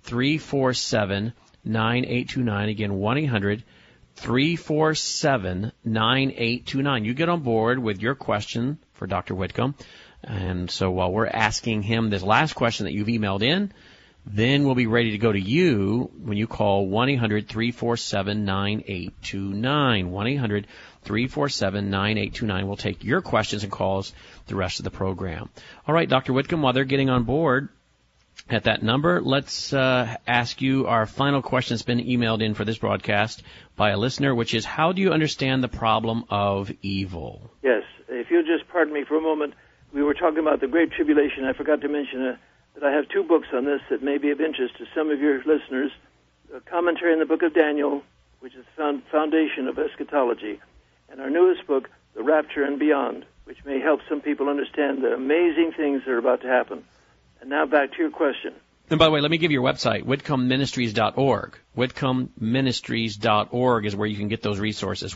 1-800-347-9829. Again, 1-800-347-9829. You get on board with your question for Dr. Whitcomb. And so while we're asking him this last question that you've emailed in, then we'll be ready to go to you when you call 1-800-347-9829. 1-800-347-9829. We'll take your questions and calls the rest of the program. All right, Dr. Whitcomb, while they're getting on board at that number, let's ask you our final question that's been emailed in for this broadcast by a listener, which is, how do you understand the problem of evil? Yes, if you'll just pardon me for a moment. We were talking about the Great Tribulation. I forgot to mention that I have two books on this that may be of interest to some of your listeners. A commentary in the book of Daniel, which is the foundation of eschatology, and our newest book, The Rapture and Beyond, which may help some people understand the amazing things that are about to happen. And now back to your question. And by the way, let me give you your website, whitcombministries.org. Whitcombministries.org is where you can get those resources.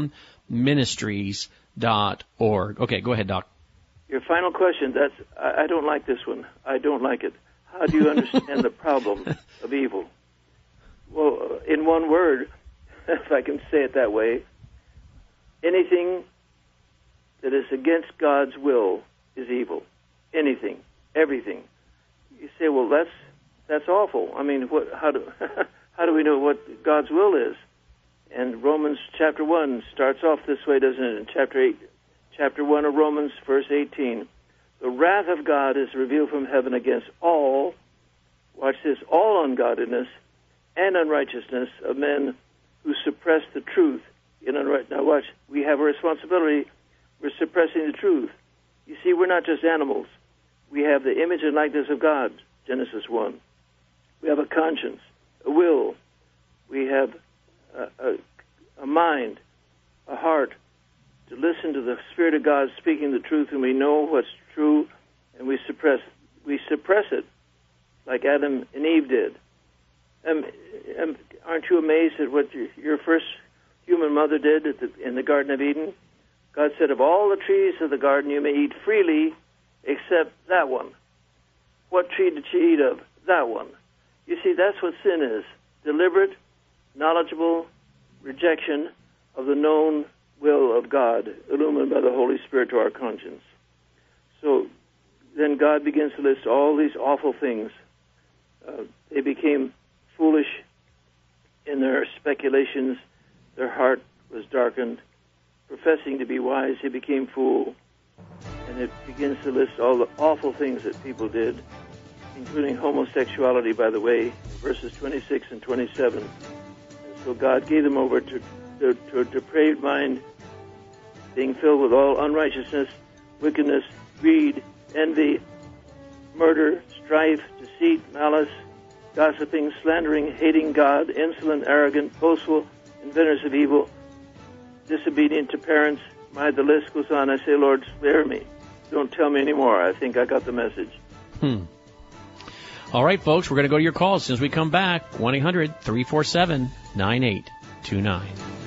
Whitcombministries.org. Okay, go ahead, Doc. Your final question, I don't like this one. I don't like it. How do you understand the problem of evil? Well, in one word, if I can say it that way, anything that is against God's will is evil. Anything, everything. You say, well, that's awful. I mean, how do we know what God's will is? And Romans chapter 1 starts off this way, doesn't it? In chapter 1 of Romans, verse 18, the wrath of God is revealed from heaven against all, watch this, all ungodliness and unrighteousness of men who suppress the truth. Now watch, we have a responsibility. We're suppressing the truth. You see, we're not just animals. We have the image and likeness of God, Genesis 1. We have a conscience, a will. We have a mind, a heart, to listen to the Spirit of God speaking the truth, and we know what's true, and we suppress it, like Adam and Eve did. Aren't you amazed at what your first human mother did in the Garden of Eden? God said, of all the trees of the garden you may eat freely, except that one. What tree did she eat of? That one. You see, that's what sin is. Deliberate, knowledgeable rejection of the known will of God, illumined by the Holy Spirit to our conscience. So then God begins to list all these awful things. They became foolish in their speculations. Their heart was darkened. Professing to be wise, he became fool. And it begins to list all the awful things that people did, including homosexuality, by the way, verses 26 and 27. And so God gave them over to a depraved mind, being filled with all unrighteousness, wickedness, greed, envy, murder, strife, deceit, malice, gossiping, slandering, hating God, insolent, arrogant, boastful, inventors of evil, disobedient to parents. The list goes on. I say, Lord, spare me. Don't tell me anymore. I think I got the message. All right, folks, we're going to go to your calls as soon as we come back. 1-800-347-9829.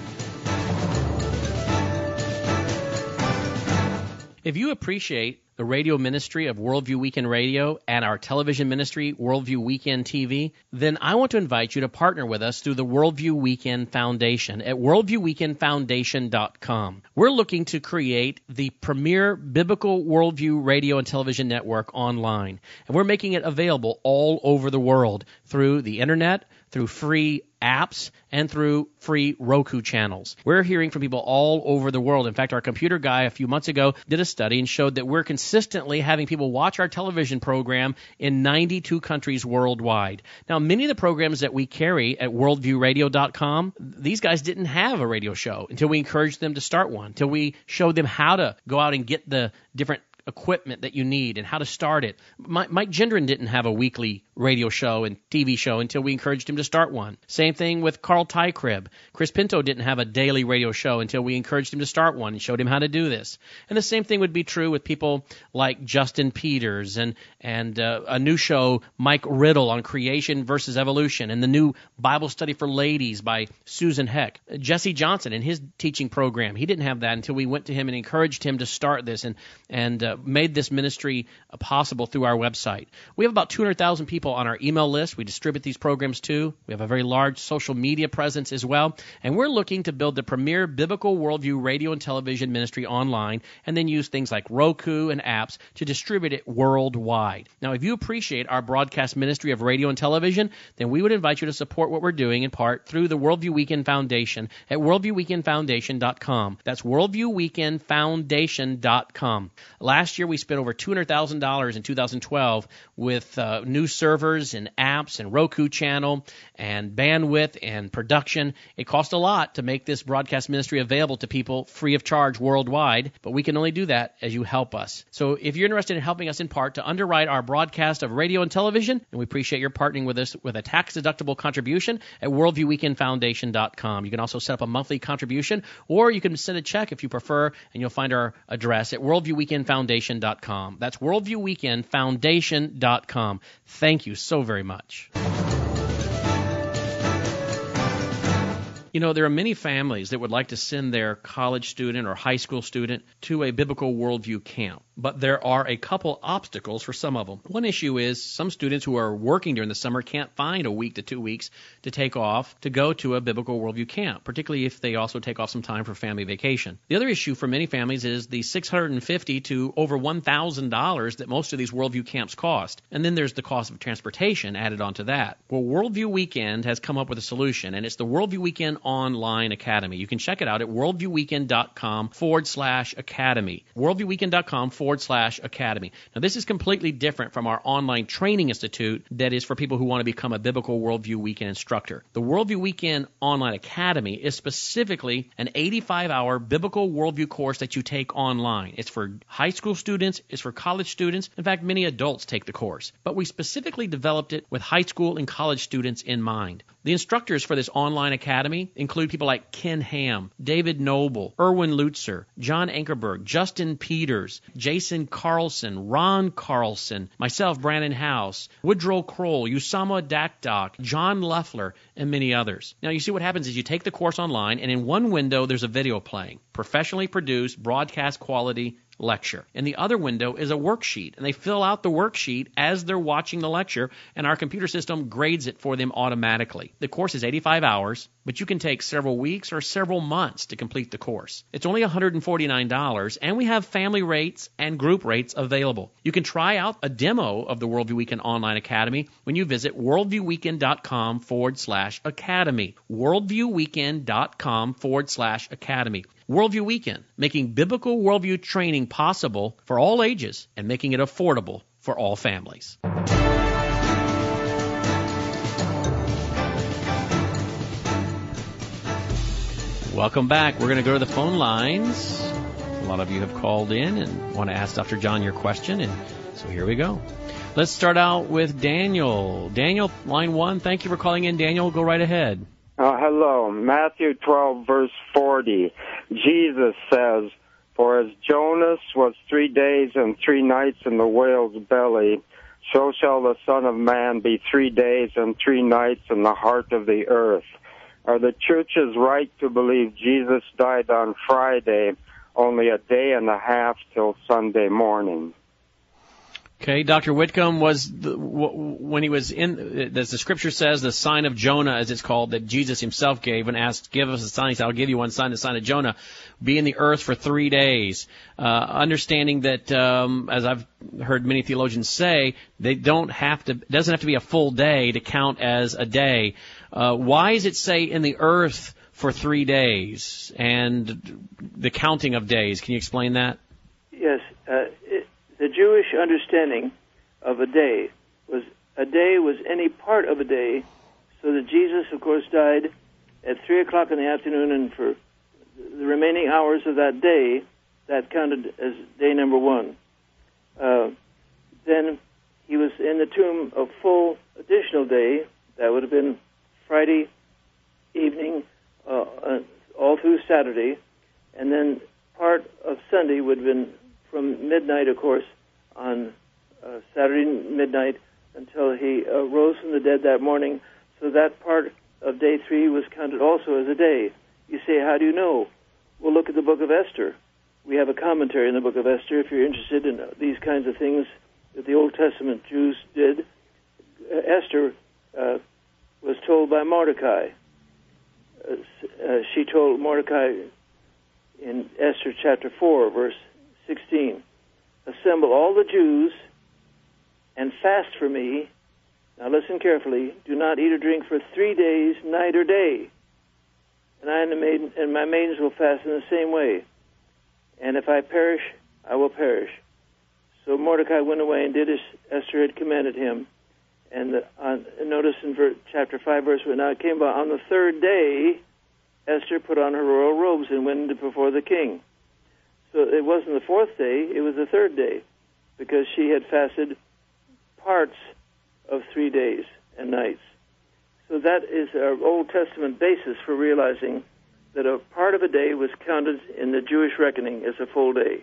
If you appreciate the radio ministry of Worldview Weekend Radio and our television ministry, Worldview Weekend TV, then I want to invite you to partner with us through the Worldview Weekend Foundation at worldviewweekendfoundation.com. We're looking to create the premier biblical worldview radio and television network online, and we're making it available all over the world through the internet, through free apps, and through free Roku channels. We're hearing from people all over the world. In fact, our computer guy a few months ago did a study and showed that we're consistently having people watch our television program in 92 countries worldwide. Now, many of the programs that we carry at worldviewradio.com, these guys didn't have a radio show until we encouraged them to start one, until we showed them how to go out and get the different equipment that you need and how to start it. Mike Gendron didn't have a weekly radio show and TV show until we encouraged him to start one. Same thing with Carl Tykrib. Chris Pinto didn't have a daily radio show until we encouraged him to start one and showed him how to do this. And the same thing would be true with people like Justin Peters and a new show, Mike Riddle, on creation versus evolution, and the new Bible study for ladies by Susan Heck. Jesse Johnson and his teaching program, he didn't have that until we went to him and encouraged him to start this and made this ministry possible through our website. We have about 200,000 people on our email list. We distribute these programs to. We have a very large social media presence as well. And we're looking to build the premier biblical worldview radio and television ministry online, and then use things like Roku and apps to distribute it worldwide. Now, if you appreciate our broadcast ministry of radio and television, then we would invite you to support what we're doing in part through the Worldview Weekend Foundation at worldviewweekendfoundation.com. That's worldviewweekendfoundation.com. Last year, we spent over $200,000 in 2012 with new servers and apps and Roku channel and bandwidth and production. It cost a lot to make this broadcast ministry available to people free of charge worldwide, but we can only do that as you help us. So if you're interested in helping us in part to underwrite our broadcast of radio and television, and we appreciate your partnering with us with a tax-deductible contribution at worldviewweekendfoundation.com. You can also set up a monthly contribution, or you can send a check if you prefer, and you'll find our address at worldviewweekendfoundation.com. That's worldviewweekendfoundation.com. Thank you so very much. You know, there are many families that would like to send their college student or high school student to a biblical worldview camp, but there are a couple obstacles for some of them. One issue is some students who are working during the summer can't find a week to 2 weeks to take off to go to a biblical worldview camp, particularly if they also take off some time for family vacation. The other issue for many families is the $650 to over $1,000 that most of these worldview camps cost. And then there's the cost of transportation added onto that. Well, Worldview Weekend has come up with a solution, and it's the Worldview Weekend Online Academy. You can check it out at worldviewweekend.com/academy. worldviewweekend.com/academy. Now, this is completely different from our online training institute that is for people who want to become a biblical worldview weekend instructor. The Worldview Weekend Online Academy is specifically an 85-hour biblical worldview course that you take online. It's for high school students, it's for college students. In fact, many adults take the course. But we specifically developed it with high school and college students in mind. The instructors for this online academy include people like Ken Ham, David Noble, Erwin Lutzer, John Ankerberg, Justin Peters, Jason Carlson, Ron Carlson, myself, Brandon House, Woodrow Kroll, Usama Dakdok, John Loeffler, and many others. Now, you see what happens is you take the course online, and in one window there's a video playing, professionally produced, broadcast quality lecture. And the other window is a worksheet, and they fill out the worksheet as they're watching the lecture, and our computer system grades it for them automatically. The course is 85 hours, but you can take several weeks or several months to complete the course. It's only $149, and we have family rates and group rates available. You can try out a demo of the Worldview Weekend Online Academy when you visit worldviewweekend.com/academy. worldviewweekend.com/academy. Worldview Weekend, making biblical worldview training possible for all ages and making it affordable for all families. Welcome back. We're going to go to the phone lines. A lot of you have called in and want to ask Dr. John your question, and so here we go. Let's start out with Daniel. Daniel, line 1. Thank you for calling in, Daniel. Go right ahead. Hello. Matthew 12, verse 40. Jesus says, "For as Jonas was 3 days and 3 nights in the whale's belly, so shall the Son of Man be 3 days and 3 nights in the heart of the earth." Are the churches right to believe Jesus died on Friday, only a day and a half till Sunday morning? Okay, Dr. Whitcomb, when he was in, as the scripture says, the sign of Jonah, as it's called, that Jesus himself gave and asked, "Give us a sign." He said, "I'll give you one sign, the sign of Jonah. Be in the earth for 3 days." Understanding that, as I've heard many theologians say, it doesn't have to be a full day to count as a day. Why does it say in the earth for 3 days and the counting of days? Can you explain that? Yes. The Jewish understanding of a day was any part of a day, so that Jesus, of course, died at 3 o'clock in the afternoon, and for the remaining hours of that day, that counted as day number 1. Then he was in the tomb a full additional day. That would have been Friday evening, all through Saturday, and then part of Sunday would have been from midnight, of course, on Saturday midnight until he rose from the dead that morning. So that part of day 3 was counted also as a day. You say, how do you know? Well, look at the book of Esther. We have a commentary in the book of Esther if you're interested in these kinds of things that the Old Testament Jews did. Esther was told by Mordecai. She told Mordecai in Esther chapter 4, verse 16, "Assemble all the Jews and fast for me." Now listen carefully. "Do not eat or drink for 3 days, night or day. And I and my maidens will fast in the same way. And if I perish, I will perish." So Mordecai went away and did as Esther had commanded him. And notice in chapter 5, verse 1, "Now it came about on the 3rd day, Esther put on her royal robes and went before the king." So it wasn't the 4th day, it was the 3rd day, because she had fasted parts of 3 days and nights. So that is our Old Testament basis for realizing that a part of a day was counted in the Jewish reckoning as a full day.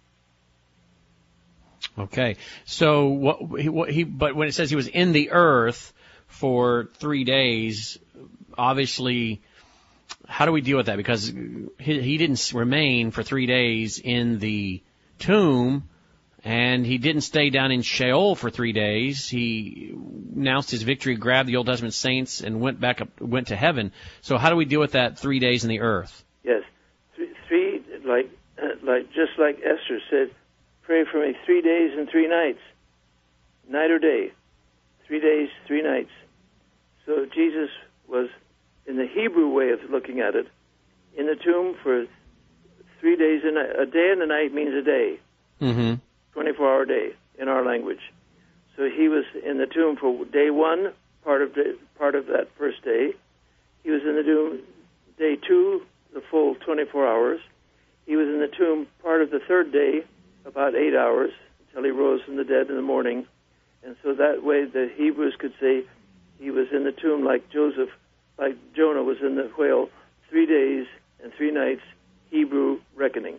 Okay, so but when it says he was in the earth for 3 days, obviously, how do we deal with that? Because he didn't remain for 3 days in the tomb, and he didn't stay down in Sheol for 3 days. He announced his victory, grabbed the Old Testament saints, and went to heaven. So how do we deal with that 3 days in the earth? Yes, three just like Esther said, "Pray for me 3 days and 3 nights, night or day, 3 days, 3 nights." So Jesus was, in the Hebrew way of looking at it, in the tomb for 3 days and a day and a night means a day, 24-hour day in our language. So he was in the tomb for day 1, part of that first day. He was in the tomb day 2, the full 24 hours. He was in the tomb part of the 3rd day, about 8 hours, until he rose from the dead in the morning. And so that way the Hebrews could say he was in the tomb like Jonah was in the whale, 3 days and 3 nights, Hebrew reckoning.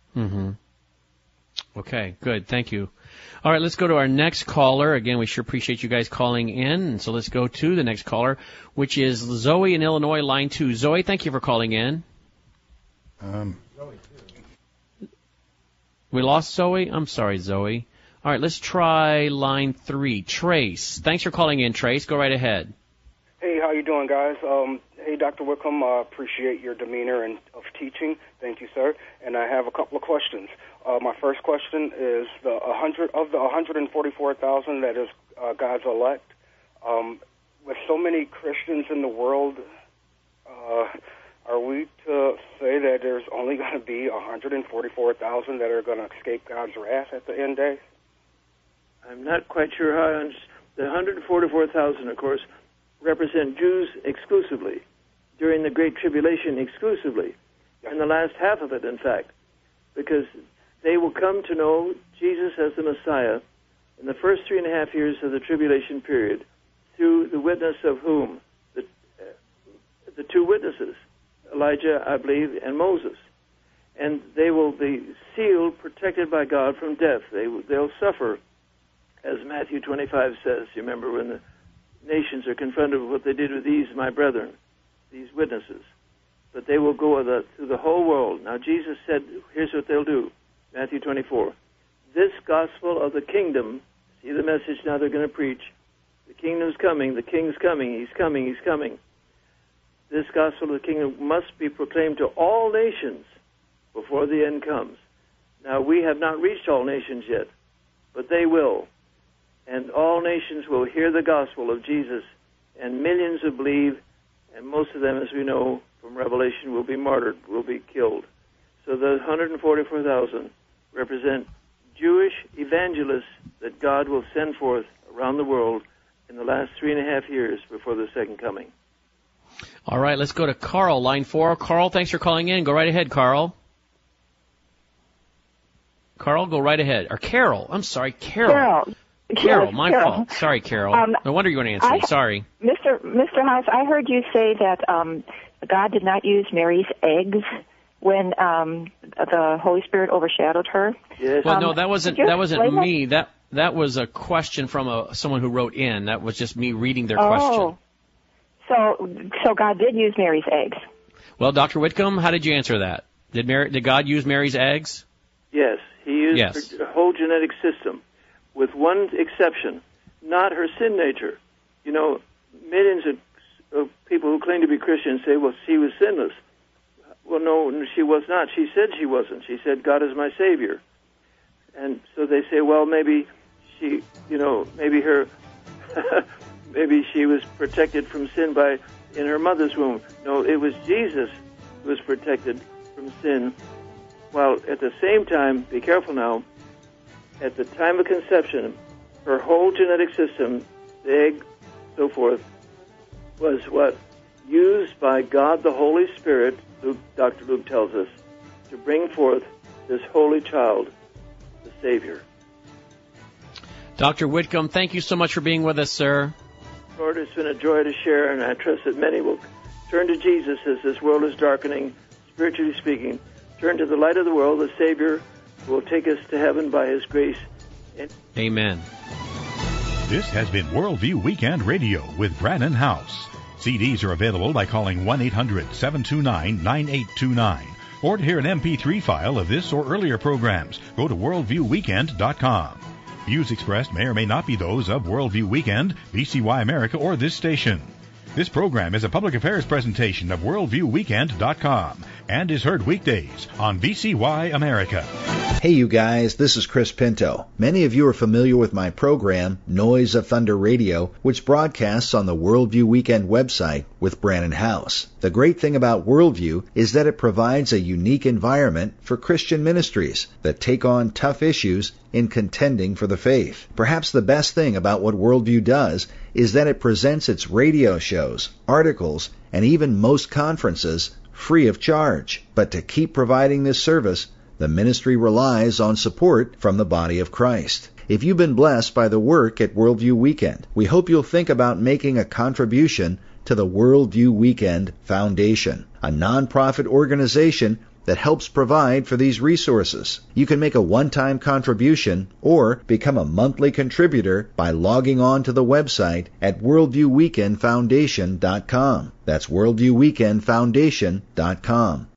Okay, good. Thank you. All right, let's go to our next caller. Again, we sure appreciate you guys calling in. And so let's go to the next caller, which is Zoe in Illinois, line 2. Zoe, thank you for calling in. We lost Zoe? I'm sorry, Zoe. All right, let's try line 3. Trace. Thanks for calling in, Trace. Go right ahead. Hey, how you doing, guys? Hey, Dr. Wickham, I appreciate your demeanor and of teaching. Thank you, sir. And I have a couple of questions. My first question is the 144,000 that is God's elect. With so many Christians in the world, are we to say that there's only going to be 144,000 that are going to escape God's wrath at the end day? I'm not quite sure how I understand. The 144,000, of course, represent Jews exclusively, during the Great Tribulation exclusively, and the last half of it, in fact, because they will come to know Jesus as the Messiah in the first 3.5 years of the tribulation period through the witness of whom? The two witnesses, Elijah, I believe, and Moses. And they will be sealed, protected by God from death. They'll suffer, as Matthew 25 says. You remember when the nations are confronted with what they did with these, my brethren, these witnesses. But they will go through the whole world. Now, Jesus said, here's what they'll do. Matthew 24. This gospel of the kingdom, see the message now they're going to preach. The kingdom's coming, the king's coming, he's coming, he's coming. This gospel of the kingdom must be proclaimed to all nations before the end comes. Now, we have not reached all nations yet, but they will. And all nations will hear the gospel of Jesus, and millions will believe, and most of them, as we know from Revelation, will be martyred, will be killed. So the 144,000 represent Jewish evangelists that God will send forth around the world in the last 3.5 years before the second coming. All right, let's go to Carl, line 4. Carl, thanks for calling in. Go right ahead, Carl. Carl, go right ahead. Or Carol. I'm sorry, Carol. Carol, my fault. Sorry, Carol. No wonder you weren't answering. Sorry. Mr. House, I heard you say that God did not use Mary's eggs when the Holy Spirit overshadowed her. Yes. Well, no, that wasn't me. That was a question from someone who wrote in. That was just me reading their question. So God did use Mary's eggs. Well, Dr. Whitcomb, how did you answer that? Did God use Mary's eggs? Yes, he used her whole genetic system, with one exception, not her sin nature. You know, millions of people who claim to be Christians say, well, she was sinless. Well, no, she was not. She said she wasn't. She said, God is my Savior. And so they say, well, maybe she, maybe her, maybe she was protected from sin in her mother's womb. No, it was Jesus who was protected from sin. While at the same time, be careful now, at the time of conception, her whole genetic system, the egg, so forth, was what? Used by God the Holy Spirit, Dr. Luke tells us, to bring forth this holy child, the Savior. Dr. Whitcomb, thank you so much for being with us, sir. Lord, it's been a joy to share, and I trust that many will turn to Jesus as this world is darkening, spiritually speaking. Turn to the light of the world, the Savior, who will take us to heaven by His grace. Amen. This has been Worldview Weekend Radio with Brannon House. CDs are available by calling 1-800-729-9829. Or to hear an MP3 file of this or earlier programs, go to worldviewweekend.com. Views expressed may or may not be those of Worldview Weekend, BCY America, or this station. This program is a public affairs presentation of worldviewweekend.com and is heard weekdays on BCY America. Hey you guys, this is Chris Pinto. Many of you are familiar with my program, Noise of Thunder Radio, which broadcasts on the Worldview Weekend website with Brannon House. The great thing about Worldview is that it provides a unique environment for Christian ministries that take on tough issues in contending for the faith. Perhaps the best thing about what Worldview does is that it presents its radio shows, articles, and even most conferences free of charge. But to keep providing this service, the ministry relies on support from the body of Christ. If you've been blessed by the work at Worldview Weekend, we hope you'll think about making a contribution to the Worldview Weekend Foundation, a nonprofit organization that helps provide for these resources. You can make a one-time contribution or become a monthly contributor by logging on to the website at worldviewweekendfoundation.com. That's worldviewweekendfoundation.com.